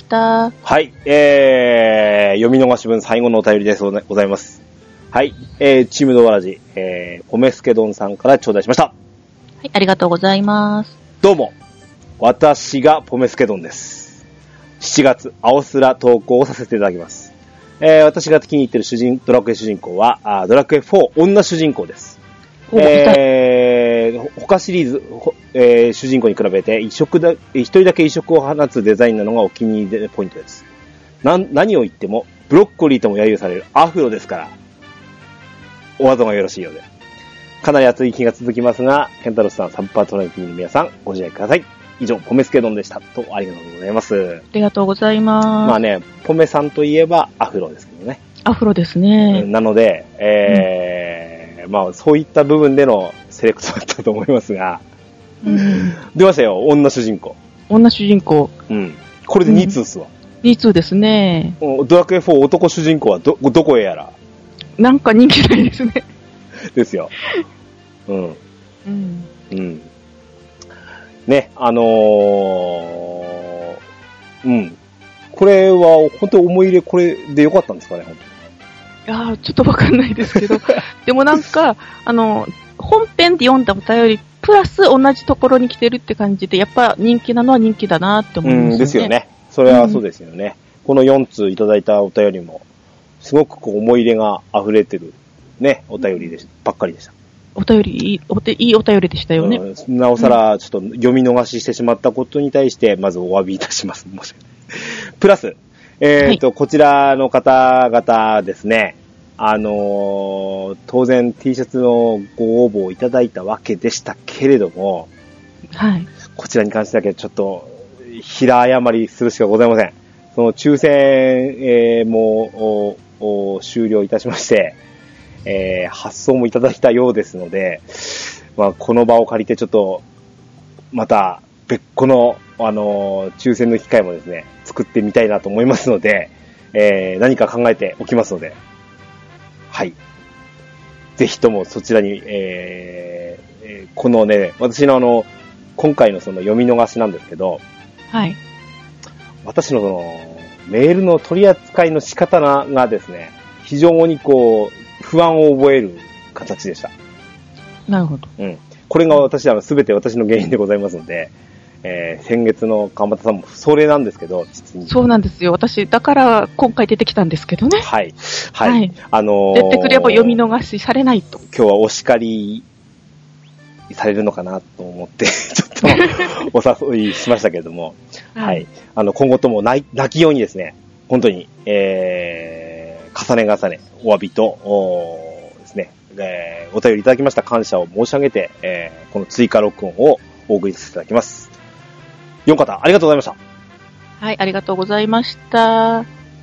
はい。えー、読み逃し分最後のお便りですございます。はい。えー、チームドワラジ、えー、ポメスケドンさんから頂戴しました。はい。ありがとうございます。 どうも。私がポメスケドンです。しちがつ、青スラ投稿をさせていただきます。えー、私が気に入っている主人、ドラクエ主人公は、あドラクエフォー女主人公です。えー、他シリーズ、えー、主人公に比べて異色だ、一人だけ異色を放つデザインなのがお気に入りポイントです。な、何を言っても、ブロッコリーとも揶揄されるアフロですから、お後がよろしいようで。かなり熱い気が続きますが、ケンタロスさん、サブパートナーの皆さん、ご自愛ください。以上、ポメスケドンでした。と、ありがとうございます。 ありがとうございます。 まあね、ポメさんといえばアフロですけどね。 アフロですね。 なので、えー、うん、まあ、そういった部分でのセレクトだったと思いますが、うん、出ましたよ、女主人公。 女主人公。 うん。これでに通っすわ。 うん、に通ですね。 ドラクエフォー男主人公はど、どこへやら。 なんか人気ないですね。 ですよ。うん。うん。うん。ね、あのー、うん。これは、本当に思い入れこれでよかったんですかね、本当に。いやー、ちょっとわかんないですけど。でもなんか、あの、本編で読んだお便り、プラス同じところに来てるって感じで、やっぱ人気なのは人気だなって思いますね。 うん、ですよね。それはそうですよね。うん、このよん通いただいたお便りも、すごくこう思い入れが溢れてる、ね、お便りでしばっかりでした。 お便りいいおて、いいお便りでしたよね。 うん、なおさら、ちょっと読み逃ししてしまったことに対して、まずお詫びいたします。申し訳ない。プラス、えっと、はい、こちらの方々ですね、 あのー、当然 T シャツのご応募をいただいたわけでしたけれども、 はい。 こちらに関してだけちょっと、平誤りするしかございません。その抽選、えー、もう終了いたしまして、えー、発送もいただいたようですので、まあ、この場を借りてちょっと、また別個の、あのー、抽選の機会もですね、作ってみたいなと思いますので、えー、何か考えておきますので、はい。ぜひともそちらに、えー、このね、私のあの、今回のその読み逃しなんですけど、 はい。 私のその、メールの取り扱いの仕方がですね、非常にこう、不安を覚える形でした。 なるほど。 うん。これが私は全て私の原因でございますので、えー、先月の川又さんもそれなんですけど、実にそうなんですよ。私、だから今回出てきたんですけどね。 はい。はい。 はい、 あのー、 出てくれば読み逃しされないと。 今日はお叱りされるのかなと思って、ちょっとお誘いしましたけれども、はい、はい。あの、今後とも泣きようにですね、本当に、えー、重ね重ね、お詫びと、おですね、えー、お便りいただきました感謝を申し上げて、えー、この追加録音をお送りさせていただきます。よん方、ありがとうございました。 はい、ありがとうございました。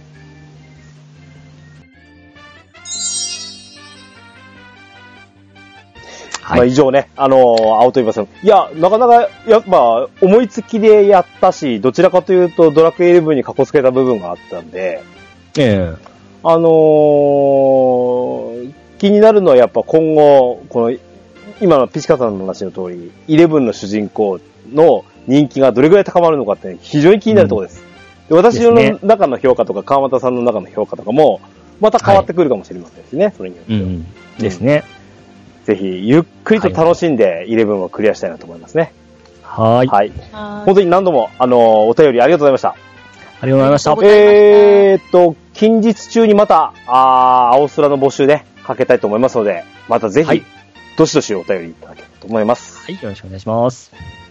はい、まあ以上ね、あのー、青といばさん。いや、なかなか、やっぱ、思いつきでやったし、どちらかというと、ドラクエイレブンにかこつけた部分があったんで、 ええ。 あのー、気になるのはやっぱ今後、この、今のピチカさんの話の通り、イレブンの主人公の人気がどれぐらい高まるのかって非常に気になるところです。うん、で私の中の評価とか、川又さんの中の評価とかも、また変わってくるかもしれませんしね、はい、それによって。うん、 ですね。 ぜひ、ゆっくりと楽しんで、イレブンをクリアしたいなと思いますね。 はい。 はい。本当に何度も、あの、お便りありがとうございました。 ありがとうございました。 えーっと、近日中にまた、あー、青空の募集ね、かけたいと思いますので、またぜひ、はい、どしどしお便りいただければと思います。 はい、よろしくお願いします。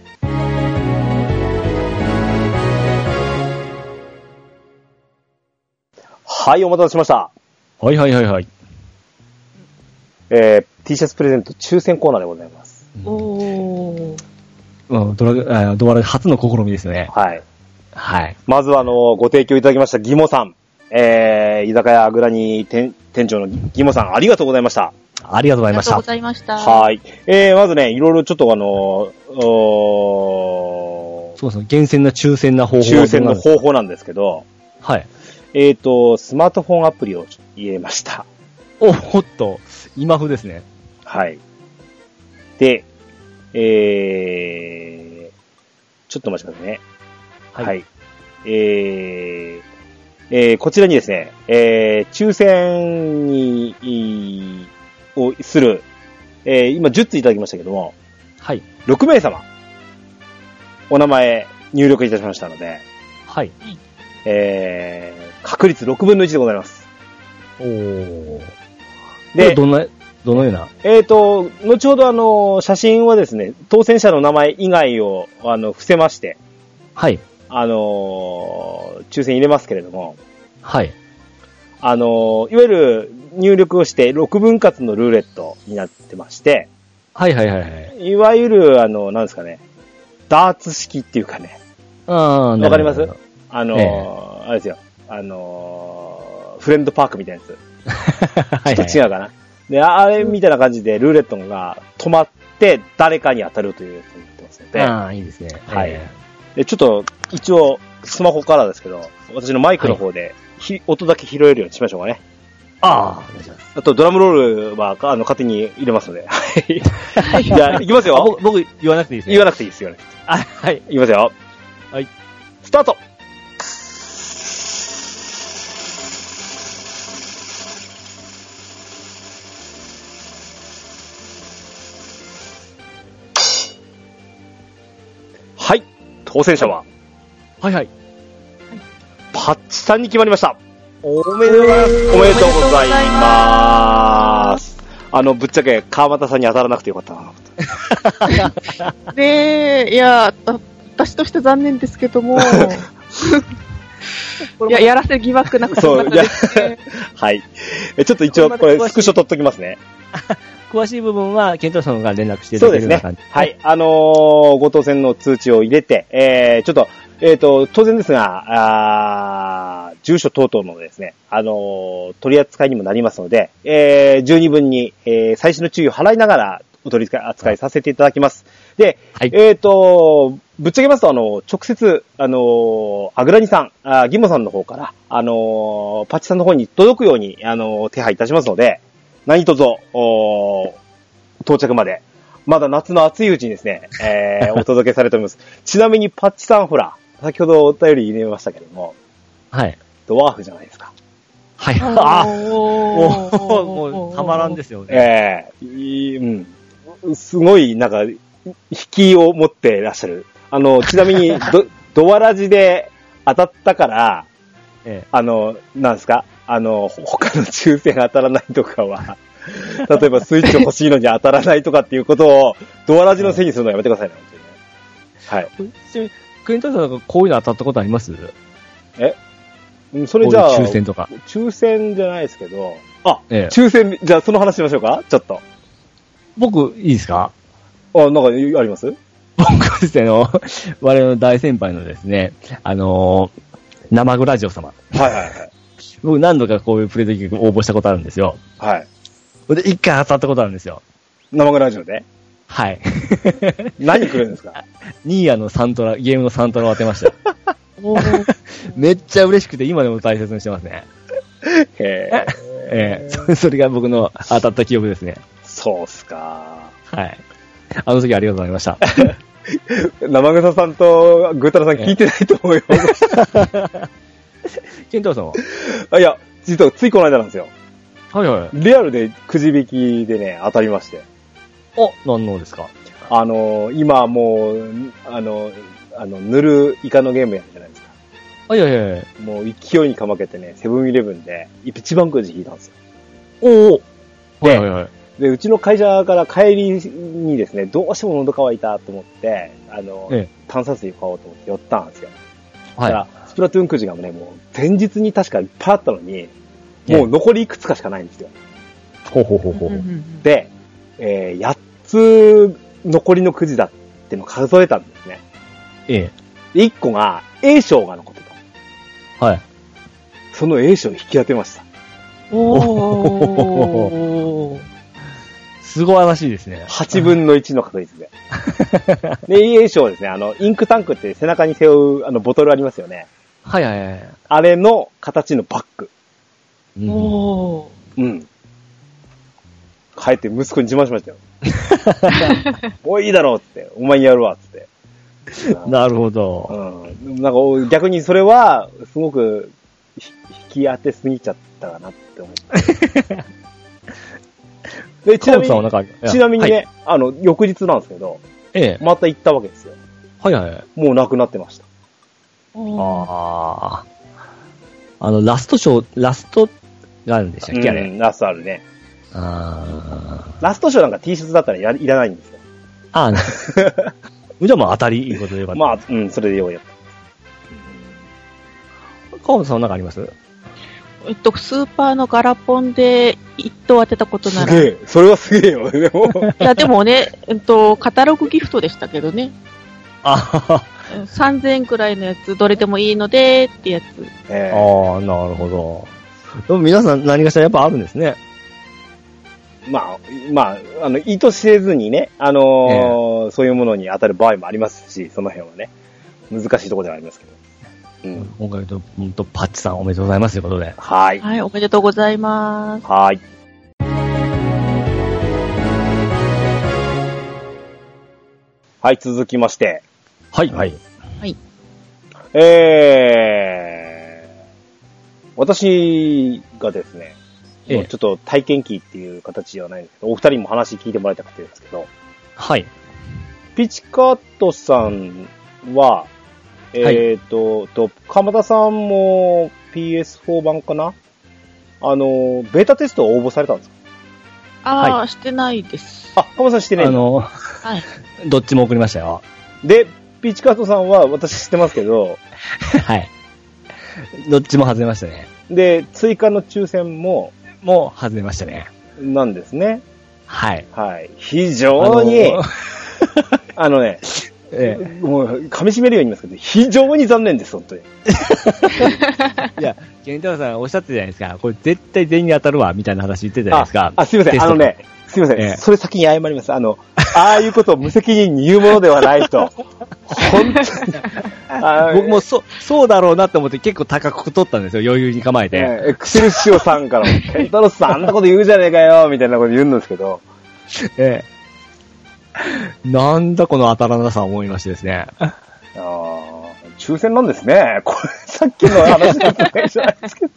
はい、お待たせしました。 はいはいはいはい。 えー、T シャツプレゼント抽選コーナーでございます。 おー。 うん、ドラ、ドラ初の試みですね。 はい。 はい。 まずは、あの、ご提供いただきましたギモさん。えー、居酒屋あぐらに店、店長のギモさん、ありがとうございました。 ありがとうございました。 ありがとうございました。 はい。えー、まずね、いろいろちょっとあの、おそうそう、厳選な抽選な方法。 抽選の方法なんですけど、 はい。 えーと、スマートフォンアプリを入れました。 お、ほっと、今風ですね。 はい。で、えー、ちょっと待ちくださいね。はい。はい、えー、えー、こちらにですね、えー、抽選に、をする、えー、今じゅっついただきましたけども、 はい。 ろくめいさま、お名前入力いたしましたので、 はい。 えー、確率ろくぶんのいちでございます。 おー。 で、 どんな、どのようなえーと、後ほどあの、写真はですね、当選者の名前以外を、あの、伏せまして、 はい。 あの、抽選入れますけれども、 はい。 あの、いわゆる入力をしてろくぶん割のルーレットになってまして、 はいはいはいはい。 いわゆる、あの、なんですかね、ダーツ式っていうかね、 ああ、 わかりますあの、 ええ、 あれですよ、あの、フレンドパークみたいなやつ。ちょっと違うかな。はいはい、で、あれみたいな感じでルーレットが止まって誰かに当たるというやつになってますので。 ああ、いいですね。 はい。えー、で、ちょっと、一応、スマホからですけど、私のマイクの方で、はい、音だけ拾えるようにしましょうかね。 ああ、 あと、ドラムロールは、あの、勝手に入れますので。はい。じゃあ、いきますよ。 僕、言わなくていいですね。 言わなくていいですよね。 あ、はい。 いきますよ。 はい。 スタート。はい。当選者ははいはい。 パッチさんに決まりました。 おめでとうございます。 おめでとうございます。あの、ぶっちゃけ、川又さんに当たらなくてよかったな。 ねえ、いや、私として残念ですけども。 いや、やらせ疑惑なくてよかったですね。 はい。ちょっと一応これスクショ取っときますね。 詳しい部分は、ケントさんが連絡していただけるような感じ。そうですね。はい。あのー、ご当選の通知を入れて、えー、ちょっと、えっ、ー、と、当然ですが、あ住所等々のですね、あのー、取り扱いにもなりますので、えー、十二分に、えー、最新の注意を払いながら、お取り扱いさせていただきます。で、はい、えっ、ー、と、ぶっちゃけますと、あの、直接、あの、アグラニさん、あギモさんの方から、あの、パッチさんの方に届くように、あの、手配いたしますので、何卒、お到着まで、まだ夏の暑いうちにですね、えー、お届けされております。ちなみに、パッチさん、ほら、先ほどお便り入れましたけれども、 はい。 ドワーフじゃないですか。 はい。ああもう、もう、たまらんですよね。ええー、うん。すごい、なんか、引きを持っていらっしゃる。あの、ちなみに、ド、ドワラジで当たったから、ええ、あの、なんですかあの、他の抽選当たらないとかは、例えばスイッチ欲しいのに当たらないとかっていうことを、ドワラジのせいにするのやめてくださいね、本当にね。はい。 ちなみに、クエントさんがこういうの当たったことあります？ えそれじゃあ、 こういう抽選とか。 抽選じゃないですけど、あ、ええ、抽選、じゃあその話しましょうかちょっと。 僕、いいですか？ あ、なんかあります？ 僕はですね、あの、我々の大先輩のですね、あのー、生グラジオ様。 はいはいはい。 僕何度かこういうプレゼント応募したことあるんですよ。 はい。 で、一回当たったことあるんですよ。 生グラジオで？ はい。 何来るんですか？ ニーヤのサントラ、ゲームのサントラを当てました。めっちゃ嬉しくて今でも大切にしてますね。 へぇえー。それが僕の当たった記憶ですね。 そうっすか。 はい。あの時ありがとうございました。 生草さんとグータラさん聞いてないと思うよ。 ケンタロウさんは？ あ、いや、実はついこの間なんですよ。 はいはい。 リアルでくじ引きでね、当たりまして。 あ、何のですか？ あの、今もう、あの、あの、塗るイカのゲームやるじゃないですか。 あ、いやいやいや。 もう勢いにかまけてね、セブンイレブンで一番くじ引いたんですよ。 おお。はいはいはい。 で、うちの会社から帰りにですね、どうしても喉乾いたと思って、あの、ええ、炭酸水を買おうと思って寄ったんですよ。はい。だから、スプラトゥーンくじがね、もう前日に確かいっぱいあったのに、もう残りいくつかしかないんですよ。 ほうほうほうほう。 で、えー、やっつ残りのくじだってのを数えたんですね。 ええ。いっこが A 賞が残ってた。はい。 その A 賞を引き当てました。 おー。すごいらしいですね。 はちぶんのいちの確率で。で、A 賞はですね、あの、インクタンクって背中に背負うあのボトルありますよね。 はいはいはい。 あれの形のバッグ。 おー。うん。帰って息子に自慢しましたよ。おい、いいだろうって、お前にやるわって。 なるほど。 うん。なんか逆にそれは、すごく引き当てすぎちゃったかなって思って。で、ちなみに、ちなみにね、はい、あの、翌日なんですけど、ええ、また行ったわけですよ。 はいはい。 もうなくなってました。 ああ。あの、ラストショー、ラストがあるんでしたっけ、あれ。 うん、ラストあるね。 あラストショーなんか T シャツだったら いら, いらないんですよ。 ああ、じゃあもう当たりいうことでよかった。 まあ、うん、それでようやった。 川本さんは何かあります？ えっと、スーパーのガラポンで一等当てたことなら。 すげえ。それはすげえよ。でも。 いや、でもね、えっと、カタログギフトでしたけどね。 あはは。 さんぜんえんくらいのやつ、どれでもいいので、ってやつ。 えー、ああ、なるほど。でも皆さん何かしらやっぱあるんですね。 まあ、まあ、あの、意図せずにね、あのーえー、そういうものに当たる場合もありますし、その辺はね、難しいところではありますけど。 うん、今回と、ほんと、パッチさんおめでとうございますということで。 はい。 はい、おめでとうございます。 はい。はい、続きまして。 はい、はい。 はい。 えー、私がですね、ええ、ちょっと体験記っていう形ではないんですけど、お二人も話聞いてもらいたくてですけど。 はい。 ピチカットさんは、えっ、ー、と、はい、と、鎌田さんも ピーエスフォー 版かなあの、ベータテストを応募されたんですか？ ああ、はい、してないです。 あ、鎌田さんしてないんだ。 あの、 はい。 どっちも送りましたよ。 で、ピチカットさんは私知ってますけど、 はい。 どっちも外れましたね。 で、追加の抽選も、 もう外れましたね。 なんですね。 はい。 はい。非常に、あの, あのね、ええ、もう噛み締めるように言いますけど、非常に残念です、本当に。 いや、ケンタロウさんおっしゃってたじゃないですか。これ絶対全員に当たるわ、みたいな話言ってたじゃないですか。 あ、あすいません。あのね、すいません、ええ。それ先に謝ります。あの、ああいうことを無責任に言うものではないと。本当に。 僕もそう、そうだろうなって思って結構高く取ったんですよ。余裕に構えて。 ええ、エクセルシオさんからも、ケンタロウさんあんなこと言うじゃねえかよ、みたいなこと言うんですけど。 ええ。なんだこの当たらなさ思いましてですね。ああ、抽選なんですね。これさっきの話だったじゃないですけど。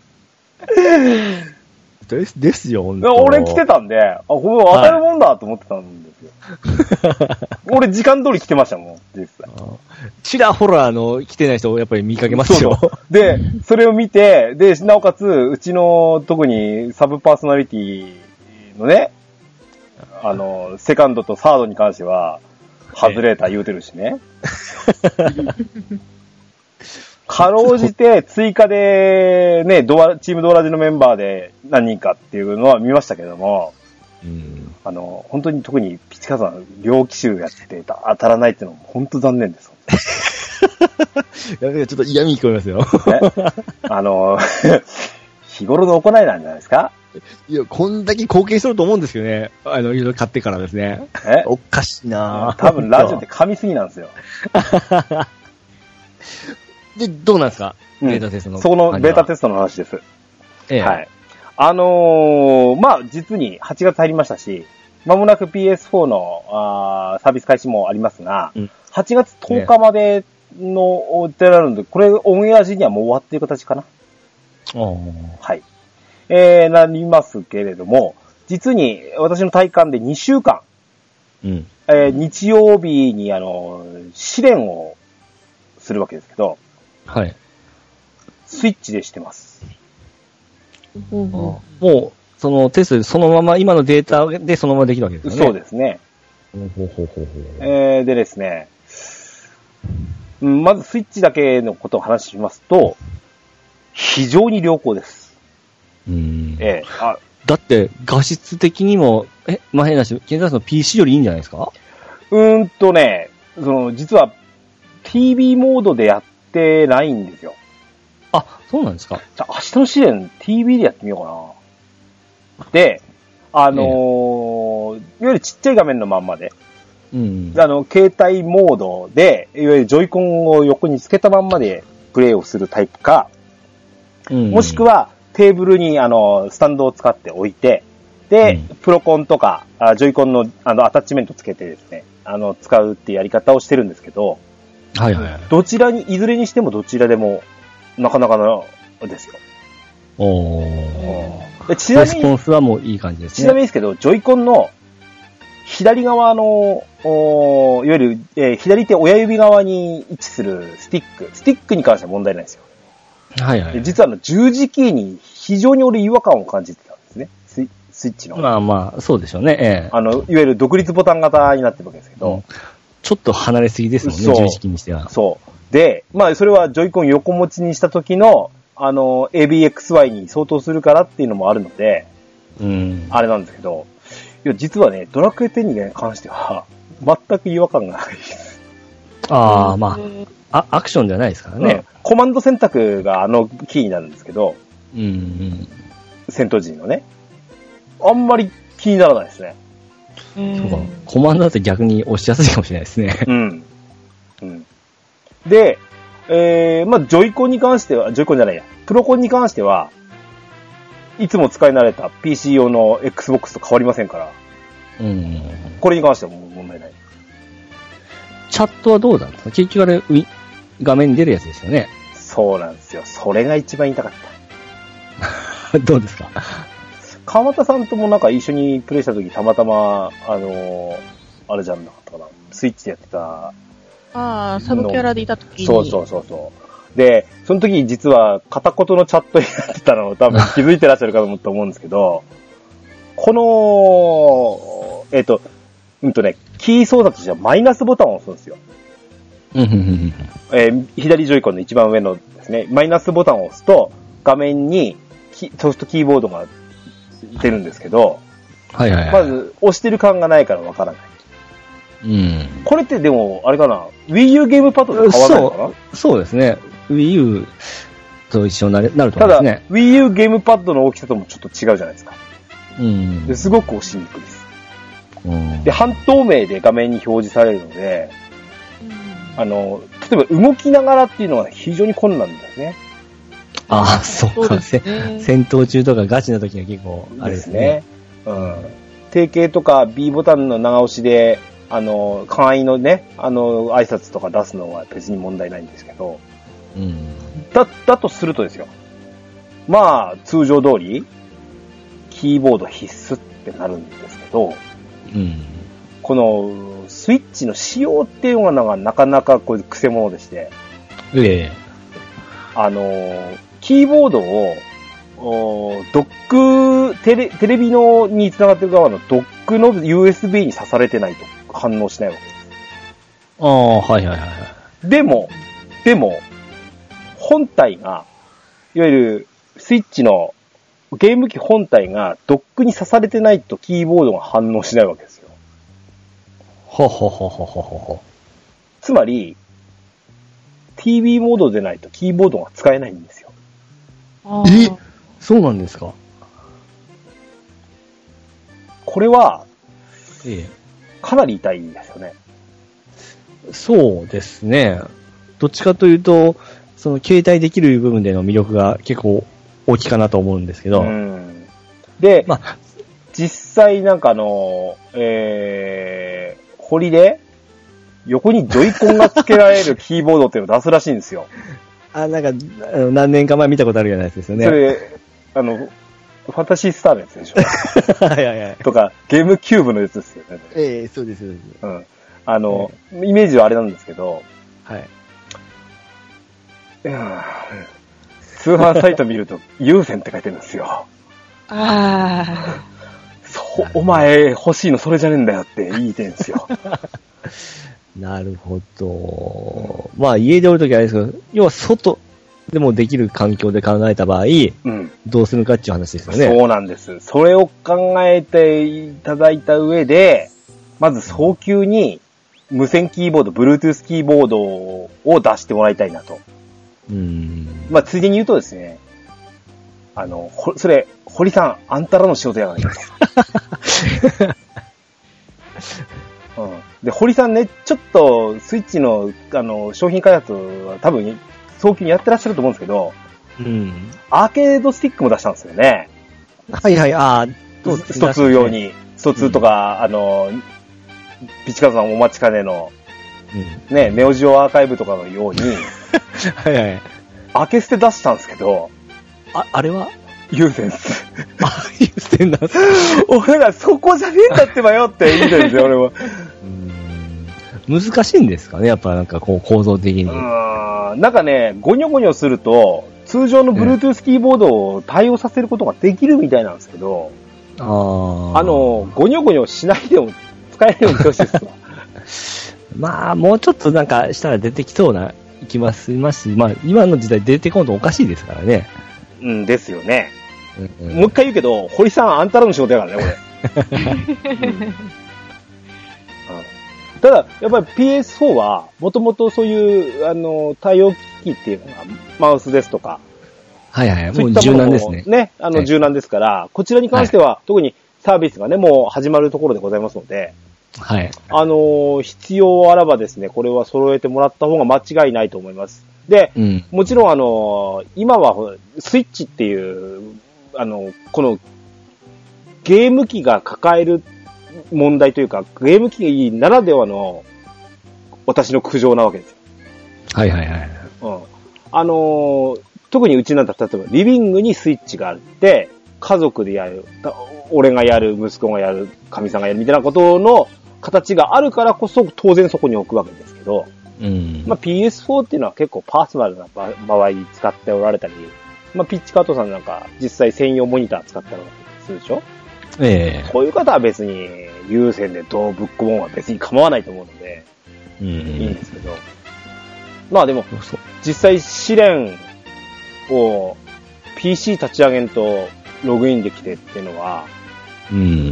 です、ですよ、本当俺来てたんで、あ、これ当たるもんだと思ってたんですよ。はい、俺時間通り来てましたもん、実際。 ちらほら、あの、来てない人をやっぱり見かけますよ。 そうそうで、それを見て、で、なおかつ、うちの特にサブパーソナリティのね、あの、セカンドとサードに関しては、外れた言うてるしね。かろうじて追加でね、ドア、チームドアラジのメンバーで何人かっていうのは見ましたけども、うん、あの、本当に特にピチカさん、両機種やってて当たらないっていうのも本当残念です。 やべえ、ちょっと嫌味聞こえますよ。 ね、あの、日頃の行いなんじゃないですか？ いや、こんだけ貢献しとると思うんですけどね。あの、いろいろ買ってからですね。え？おかしいなぁ。 多分ラジオって噛みすぎなんですよ。 で、どうなんですか、 うん、 ベータテストの。 そこのベータテストの話です。 ええ。 はい。あのー、まあ、実にはちがつ入りましたし、まもなく ピーエスフォー のあーサービス開始もありますが、うん、はちがつとおかまでの、ってなるので、これオンエア時にはもう終わっている形かな。はい。えー、なりますけれども、実に私の体感でにしゅうかん、うんえー、日曜日にあの、試練をするわけですけど、 はい。 スイッチでしてます。 うん、もう、そのテストでそのまま、今のデータでそのままできるわけですね。 そうですね。ほうほうほうほうえー、でですね、まずスイッチだけのことを話しますと、非常に良好です。 うん。 ええー、あだって、画質的にも、え、まあ、変なし、ケンタロウさんの ピーシー よりいいんじゃないですか？ うーんとね、その、実は、ティービー モードでやってないんですよ。 あ、そうなんですか？ じゃあ、明日の試練 ティービー でやってみようかな。で、あのーええ、いわゆるちっちゃい画面のまんまで、うん、あの、携帯モードで、いわゆるジョイコンを横につけたまんまでプレイをするタイプか、うん、もしくはテーブルにあの、スタンドを使って置いて、で、うん、プロコンとか、あジョイコンのあの、アタッチメントつけてですね、あの、使うっていうやり方をしてるんですけど、 はいはいはい。 どちらに、いずれにしてもどちらでも、なかなかのですよ。 おー。 でちなみに、 レスポンスはもういい感じですね。 ちなみにですけど、ジョイコンの左側の、おいわゆる、えー、左手親指側に位置するスティック、スティックに関しては問題ないですよ。 はいはい。 実はあの十字キーに非常に俺違和感を感じてたんですね。スイ、スイッチの。 まあまあ、そうでしょうね。ええ。 あの、いわゆる独立ボタン型になってるわけですけど。うん、 ちょっと離れすぎですもんね、十字キーにしては。 そう。で、まあそれはジョイコン横持ちにした時の、あの、エービーエックスワイ に相当するからっていうのもあるので、 うん。 あれなんですけど、いや、実はね、ドラクエテンに関しては、全く違和感がないです。 ああ、まあ、あ、アクションじゃないですからね。 うん、コマンド選択があのキーになるんですけど、 うん、うん。 戦闘時のね、あんまり気にならないですね。 そうか。コマンドだと逆に押しやすいかもしれないですね。 うん。うん。で、えー、まあ、ジョイコンに関しては、ジョイコンじゃないや、プロコンに関しては、いつも使い慣れた ピーシー 用の Xbox と変わりませんから、 うん。 これに関してはもう問題ない。 チャットはどうなんですか？結局あれ、画面に出るやつですよね。 そうなんですよ。それが一番言いたかった。どうですか？ 川又さんともなんか一緒にプレイした時たまたま、あのー、あれじゃんなかったかな。スイッチでやってた。 ああ、サブキャラでいた時に。 そうそうそうそう。で、その時実は片言のチャットになってたのを多分気づいてらっしゃるかと思うんですけど、この、えっと、うんとね、キー操作としてはマイナスボタンを押すんですよ。 うんうんうん。 えー、左ジョイコンの一番上のですね、マイナスボタンを押すと、画面にソフトキーボードが出るんですけど、 はいはいはい。 まず、押してる感がないからわからない。 うん。 これってでも、あれかな、Wii U ゲームパッドと変わらないのかな？ そう、そうですね。Wii U と一緒になる、なると思いますね。 ただ、Wii U ゲームパッドの大きさともちょっと違うじゃないですか。 うん。 ですごく押しにくいです。 うん。 で、半透明で画面に表示されるので、あの、例えば動きながらっていうのは非常に困難ですね。 ああ、そうか。 そうですね、 戦闘中とかガチな時は結構、あれですね。 ですね。うん。定型とか B ボタンの長押しで、あの、簡易のね、あの、挨拶とか出すのは別に問題ないんですけど、 うん。 だ、だとするとですよ。まあ、通常通り、キーボード必須ってなるんですけど、 うん。 この、スイッチの仕様っていうのがなかなかこういう癖者でして、 ええ。 あの、キーボードを、ドック、テレ、テレビのに繋がってる側のドックの ユーエスビー に刺されてないと反応しないわけです。 ああ、はいはいはい。 でも、でも、本体が、いわゆるスイッチのゲーム機本体がドックに刺されてないとキーボードが反応しないわけですよ。 ほほほほほほほ。 つまり、ティーブイ モードでないとキーボードが使えないんですよ。 え、そうなんですか？ これは、 ええ、 かなり痛いですよね。 そうですね。どっちかというと、その携帯できる部分での魅力が結構大きいかなと思うんですけど。 うん、で、まあ、実際なんかあの、えー、ホリで横にジョイコンが付けられるキーボードっていうのを出すらしいんですよ。 あ、なんか、何年か前見たことあるようなやつですよね。 それ、あの、ファンタシースターのやつでしょ。 はいはいはい。 とか、ゲームキューブのやつですよね。 ええ、そうです、そうです。 うん。あの、ええ、イメージはあれなんですけど、 はい。 通販サイト見ると、有線って書いてるんですよ。 ああ。 そう、お前欲しいのそれじゃねえんだよって言いてんですよ。 なるほど。まあ家でおるときはあれですけど、要は外でもできる環境で考えた場合、うん、どうするかっていう話ですよね。 そうなんです。それを考えていただいた上で、まず早急に無線キーボード、Bluetooth キーボードを出してもらいたいなと。 うーん。 まあついでに言うとですね、あの、それ、堀さん、あんたらの仕事やがないかと。うん、で、堀さんね、ちょっとスイッチのあの商品開発は多分早急にやってらっしゃると思うんですけど、 うん、 アーケードスティックも出したんですよね。 はいはい、ああ、 ストツー用に、ストツーとか、うん、あの、ピチカズさんお待ちかねの、うん、ね、ネオジオアーカイブとかのように、 はいはい。 アーケステ出したんですけど、 あ、あれは有線っす。 あ、有線なんす俺らそこじゃねえんだってばよって言いたいんですよ、俺も。 難しいんですかね、やっぱなんかこう構造的に。うーん、なんかね、ゴニョゴニョすると、通常の Bluetooth キーボードを対応させることができるみたいなんですけど、あ, あの、ゴニョゴニョしないでも使えるようにしてほしいですわ。 まあ、もうちょっとなんかしたら出てきそうな気もしますし、まあ、今の時代出てこんとおかしいですからね。 うんですよね。 うんうん、 もう一回言うけど、堀さんあんたらの仕事やからね、これ。うんただ、やっぱり ピーエスフォー は、もともとそういう、あの、対応機器っていうのが、マウスですとか。 はいはい、もう柔軟ですね。 ね、あの、柔軟ですから、はい、こちらに関しては、はい、特にサービスがね、もう始まるところでございますので、 はい。 あの、必要あらばですね、これは揃えてもらった方が間違いないと思います。で、うん、もちろんあの、今は、スイッチっていう、あの、この、ゲーム機が抱える問題というか、ゲーム機ならではの私の苦情なわけですよ。 はいはいはい。 うん。あのー、特にうちなんだ例えばリビングにスイッチがあって、家族でやる、俺がやる、息子がやる、神さんがやるみたいなことの形があるからこそ当然そこに置くわけですけど、 うん。 まあ ピーエスフォー っていうのは結構パーソナルな場合に使っておられたり、まあピッチカートさんなんか実際専用モニター使ったりするでしょ？ ええー。 こういう方は別に有線でどうぶっ込もうは別に構わないと思うので、うん、いいんですけど、 まあでも、実際試練を ピーシー 立ち上げんとログインできてっていうのは、うん、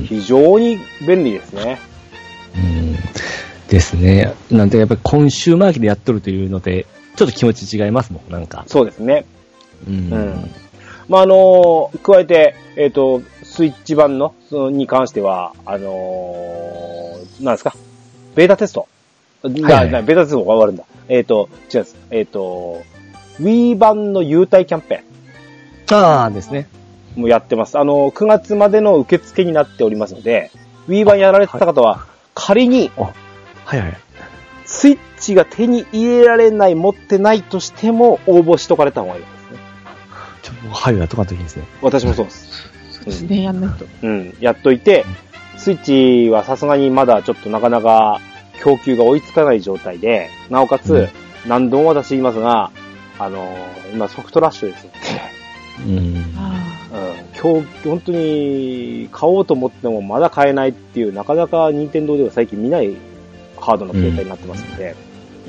非常に便利ですね。 うんですね。なんでやっぱりコンシューマー機でやっとるというので、ちょっと気持ち違いますもん、なんか。 そうですね。 うん。うん、 まあ、あのー、加えて、えっ、ー、と、スイッチ版の、そのに関しては、あのー、なんですか、ベータテスト。はいはい、ベータテストが終わるんだ。えっ、ー、と、違うんです。えっ、ー、と、Wii 版の優待キャンペーン。ああですね。 もうやってます。あの、くがつまでの受付になっておりますので、Wii 版やられてた方は、仮に、 はいはいはい。 スイッチが手に入れられない、持ってないとしても、応募しとかれた方がいいですね。 ちょっと、はいやっとかんといいですね。 私もそうです。 そうですね、やんないと。 うん、やっといて、スイッチはさすがにまだちょっとなかなか供給が追いつかない状態で、なおかつ、うん、何度も私言いますが、あのー、今ソフトラッシュですので、うん。うん、今日、本当に買おうと思ってもまだ買えないっていう、なかなか任天堂では最近見ないハードの携帯になってますので、うん、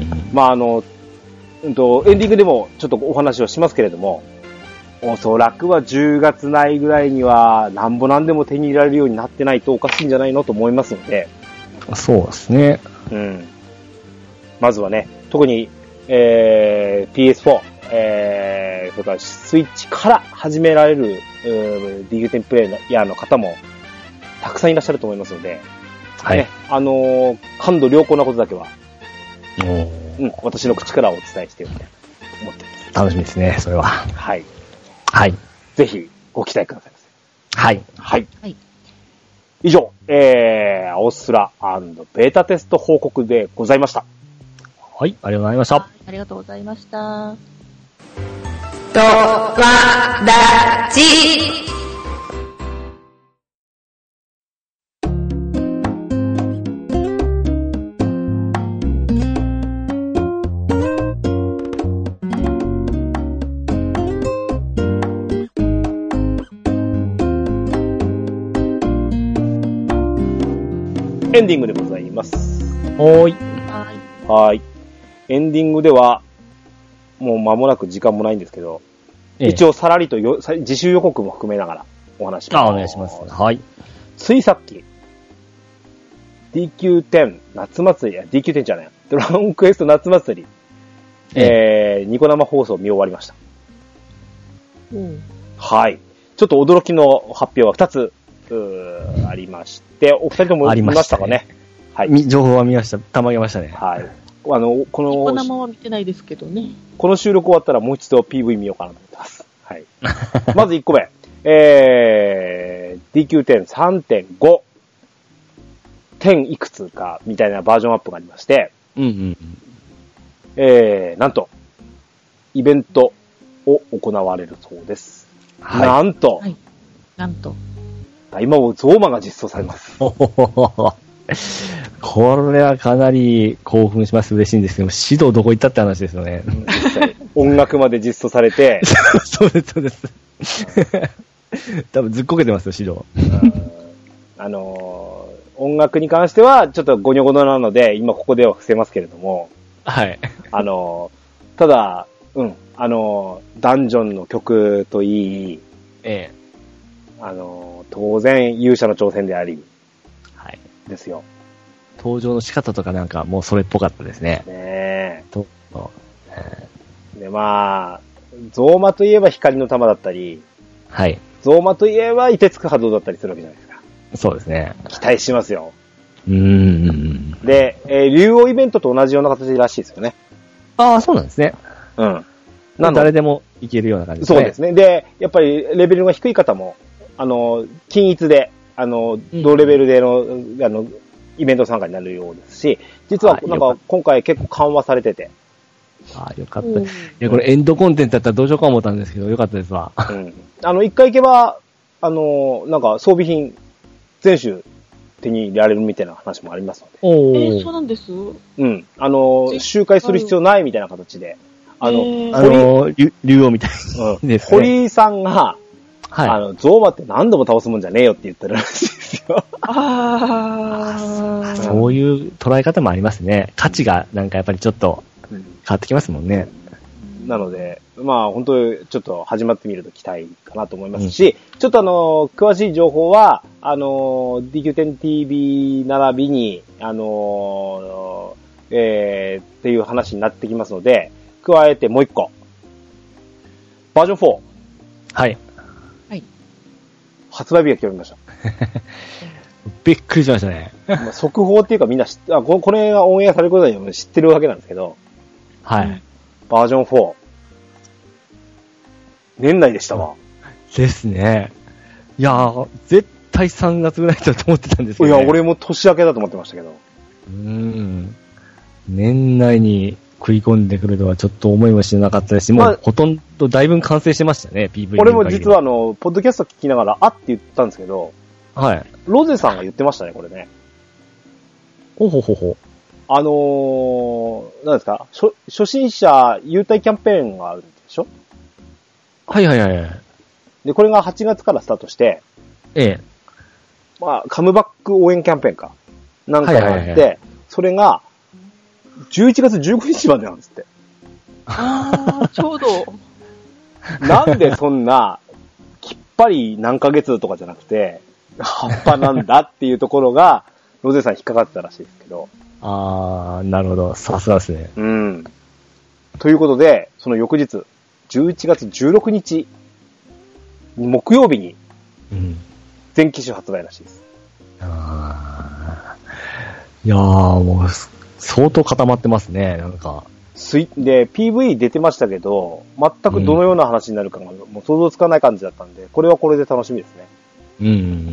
まああの、うんと、エンディングでもちょっとお話をしますけれども、おそらくはじゅうがつ内ぐらいにはなんぼなんでも手に入れられるようになってないとおかしいんじゃないのと思いますので、 そうですね。 うん。まずはね、特に、えー、ピーエスフォー、えー、それからスイッチから始められる ディーキューテン プレイヤーの方もたくさんいらっしゃると思いますので、はい。ね、あのー、感度良好なことだけは、うん、私の口からお伝えしておきたいと思っています。 楽しみですね、それは。 はい。 はい。 ぜひ、ご期待くださいませ。 はい。 はい。はい。以上、えー、青スラ&ベータテスト報告でございました。 はい、ありがとうございました。 ありがとうございました。 とわだち。 エンディングでございます。 はーい。 はーい。エンディングでは、もう間もなく時間もないんですけど、ええ、一応さらりとよ自習予告も含めながらお話します。 あ、お願いします。はい。 ついさっき、ディーキューテン 夏祭り、いや ディーキューテン じゃない、ドラゴンクエスト夏祭り、ええー、ニコ生放送見終わりました。うん、はい。ちょっと驚きの発表がふたつありまして、お二人とも見ましたかね。 はい。情報は見ました。たまげましたね。 はい。あの、この、 ニコ生は見てないですけどね。 この収録終わったらもう一度 ピーブイ 見ようかなと思ってます。はい。まずいっこめ。えー、ディーキューテン さんてんご 点いくつかみたいなバージョンアップがありまして、うんうんうん、えー、なんと、イベントを行われるそうです。はい、なんと、はい、 なんと、 今もゾーマが実装されます。 これはかなり興奮します。嬉しいんですけど、指導どこ行ったって話ですよね。 音楽まで実装されて。 そうです、そうです。多分ずっこけてますよ、指導。 あのー、音楽に関してはちょっとゴニョゴニョなので、今ここでは伏せますけれども。 はい。 あのー、ただ、うん、あのー、ダンジョンの曲といい、ええ、あのー、当然勇者の挑戦であり、はい。ですよ。 登場の仕方とかなんかもうそれっぽかったですね。 ねえ。と、えー、で、まあ、ゾーマといえば光の玉だったり、はい。ゾーマといえば凍てつく波動だったりするわけじゃないですか。 そうですね。 期待しますよ。 うーん。 で、えー、竜王イベントと同じような形らしいですよね。 ああ、そうなんですね。 うん。 なので誰でもいけるような感じですね。 そうですね。で、やっぱりレベルが低い方も、あの、均一で、あの、同レベルでの、うん、あの、イベント参加になるようですし、実はなんか今回結構緩和されてて。 ああ、よかった。いや、これエンドコンテンツだったらどうしようか思ったんですけど、よかったですわ。 うん。あの、一回行けば、あの、なんか装備品、全種手に入れられるみたいな話もありますので。おえー、そうなんです？ うん。あの、周回する必要ないみたいな形で。 あの、えー、あの、竜王みたいうん、ですね。堀井さんが、はい。あの、ゾーマって何度も倒すもんじゃねえよって言ってるらしいですよ。 ああ。そういう捉え方もありますね。価値がなんかやっぱりちょっと変わってきますもんね。 なので、まあ本当にちょっと始まってみると期待かなと思いますし、うん、ちょっとあの、詳しい情報は、あの、ディーキューテンティーブイ 並びに、あの、えー、っていう話になってきますので、加えてもう一個。バージョンフォー。 はい。 はい。 発売日が決まりました。 びっくりしましたね。 まあ速報っていうかみんな知って、あ、ここれがオンエアされることは知ってるわけなんですけど。 はい。 バージョンフォー。年内でしたわ。 ですね。いやー、絶対さんがつぐらいだと思ってたんですけど、ね。 いや、俺も年明けだと思ってましたけど。 うーん。年内に食い込んでくるとはちょっと思いもしなかったですし、もうほとんどだいぶ完成してましたね、ピーブイ。 俺も実はあの、ポッドキャスト聞きながら、あって言ったんですけど、 はい。 ロゼさんが言ってましたね、これね。 ほほほほ。 あのー、なんですか、初、初心者優待キャンペーンがあるんでしょ？ はいはいはい。 で、これがはちがつからスタートして、 ええ。 まあ、カムバック応援キャンペーンか。なんかがあって、はいはいはい、それが、じゅういちがつじゅうごにちまでなんですって。 ああ、ちょうど。 なんでそんな、きっぱり何ヶ月とかじゃなくて、葉っぱなんだっていうところが、ロゼさん引っかかってたらしいですけど。 あー、なるほど。さすがですね。 うん。ということで、その翌日、じゅういちがつじゅうろくにち、木曜日に、全機種発売らしいです。 うん、あー。いやー、もう、相当固まってますね、なんか。 で、ピーブイ 出てましたけど、全くどのような話になるかが、もう想像つかない感じだったんで、これはこれで楽しみですね。 うん。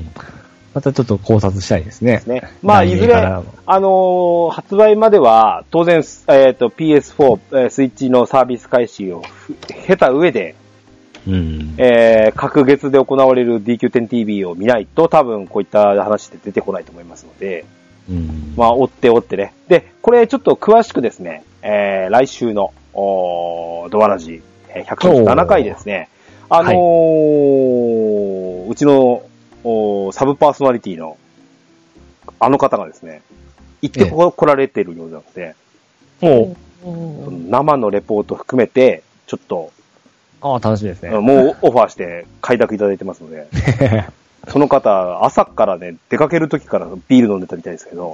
またちょっと考察したいですね。ですね。 まあ、いずれ、あのー、発売までは、当然、えっと、ピーエスフォー、スイッチのサービス開始を経た上で、うん、えー、各月で行われる ディーキューテンティーブイ を見ないと、多分こういった話って出てこないと思いますので、うん、まあ、追って追ってね。で、これちょっと詳しくですね、えー、来週の、おドアラジ、ひゃくさんじゅうななかいですね、あのーはい、うちの、サブパーソナリティの、あの方がですね、行ってこ、ええ、来られてるようなので、 お生のレポート含めて、ちょっと、 ああ、楽しみですね。 もうオファーして開拓いただいてますので、その方、朝からね、出かける時からビール飲んでたみたいですけど、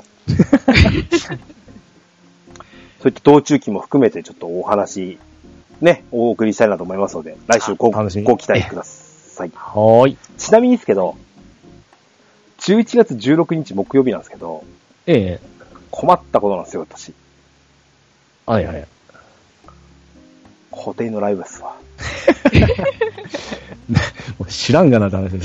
そういった道中期も含めてちょっとお話、ね、お送りしたいなと思いますので、来週ご、ご期待ください。 はーい。 ちなみにですけど、じゅういちがつじゅうろくにち木曜日なんですけど、 ええ。 困ったことなんですよ、私。 はいはい。 固定のライブですわ。 もう知らんがなって話です。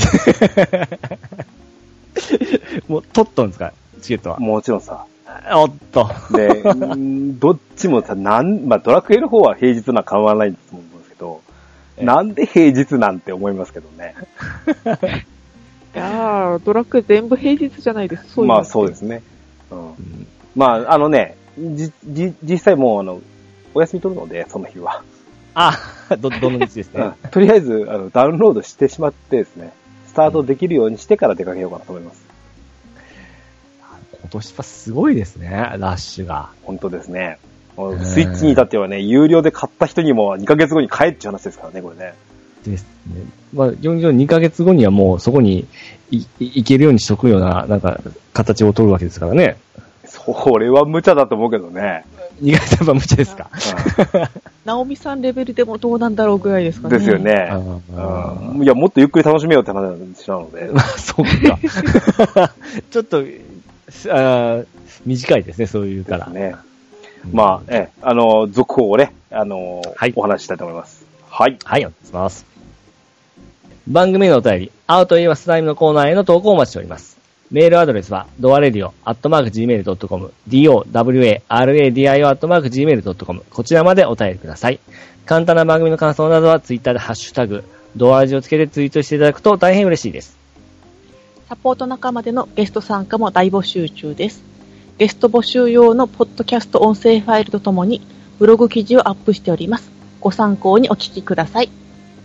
もう取ったんですか、チケットは。 もちろんさ。 おっと。 で、どっちもさ、なん、まあ、ドラクエの方は平日な変わらないんですと思うんですけど、なんで平日なんて思いますけどね。 いやー、ドラクエ全部平日じゃないです。 そういうまあそうですね。うん。うん、まあ、あのね、じ、じ、実際もうあの、お休み取るので、その日は。 あ、ど、どの道ですね。 うん、とりあえず、あの、ダウンロードしてしまってですね、スタートできるようにしてから出かけようかなと思います。 今年はすごいですね、ラッシュが。 本当ですね。スイッチに至ってはね、有料で買った人にもにかげつごに買えっていう話ですからね、これね。ですね。まあ、にかげつごにはもうそこにい行けるようにしとくような、なんか、形を取るわけですからね。 それは無茶だと思うけどね。 にかげつは無茶ですか。 ナオミさんレベルでもどうなんだろうぐらいですかね。 ですよね。うん、いや、もっとゆっくり楽しめようって話なので。 まあ、そうか。ちょっと、あ短いですね、そういうから。 ね。まあ、え、あの、続報をね、あの、はい、お話ししたいと思います。はい。 はい、お願いします。番組のお便り、アウトイワスタイムのコーナーへの投稿をお待ちしております。メールアドレスは、ドアレディオ、アットマーク、ジーメールドットコム、ドワラディオ、アットマーク、ジーメールドットコム、こちらまでお便りください。簡単な番組の感想などは、ツイッターでハッシュタグ、ドアラジをつけてツイートしていただくと大変嬉しいです。 サポート仲間でのゲスト参加も大募集中です。ゲスト募集用のポッドキャスト音声ファイルとともに、ブログ記事をアップしております。ご参考にお聞きください。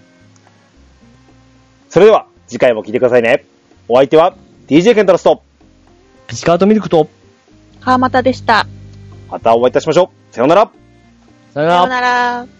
それでは、次回も聞いてくださいね。お相手は、ディージェー ケンタロスと、 ピチカートミルクと、 川又でした。 またお会いいたしましょう。さようなら。 さよなら。 さよなら。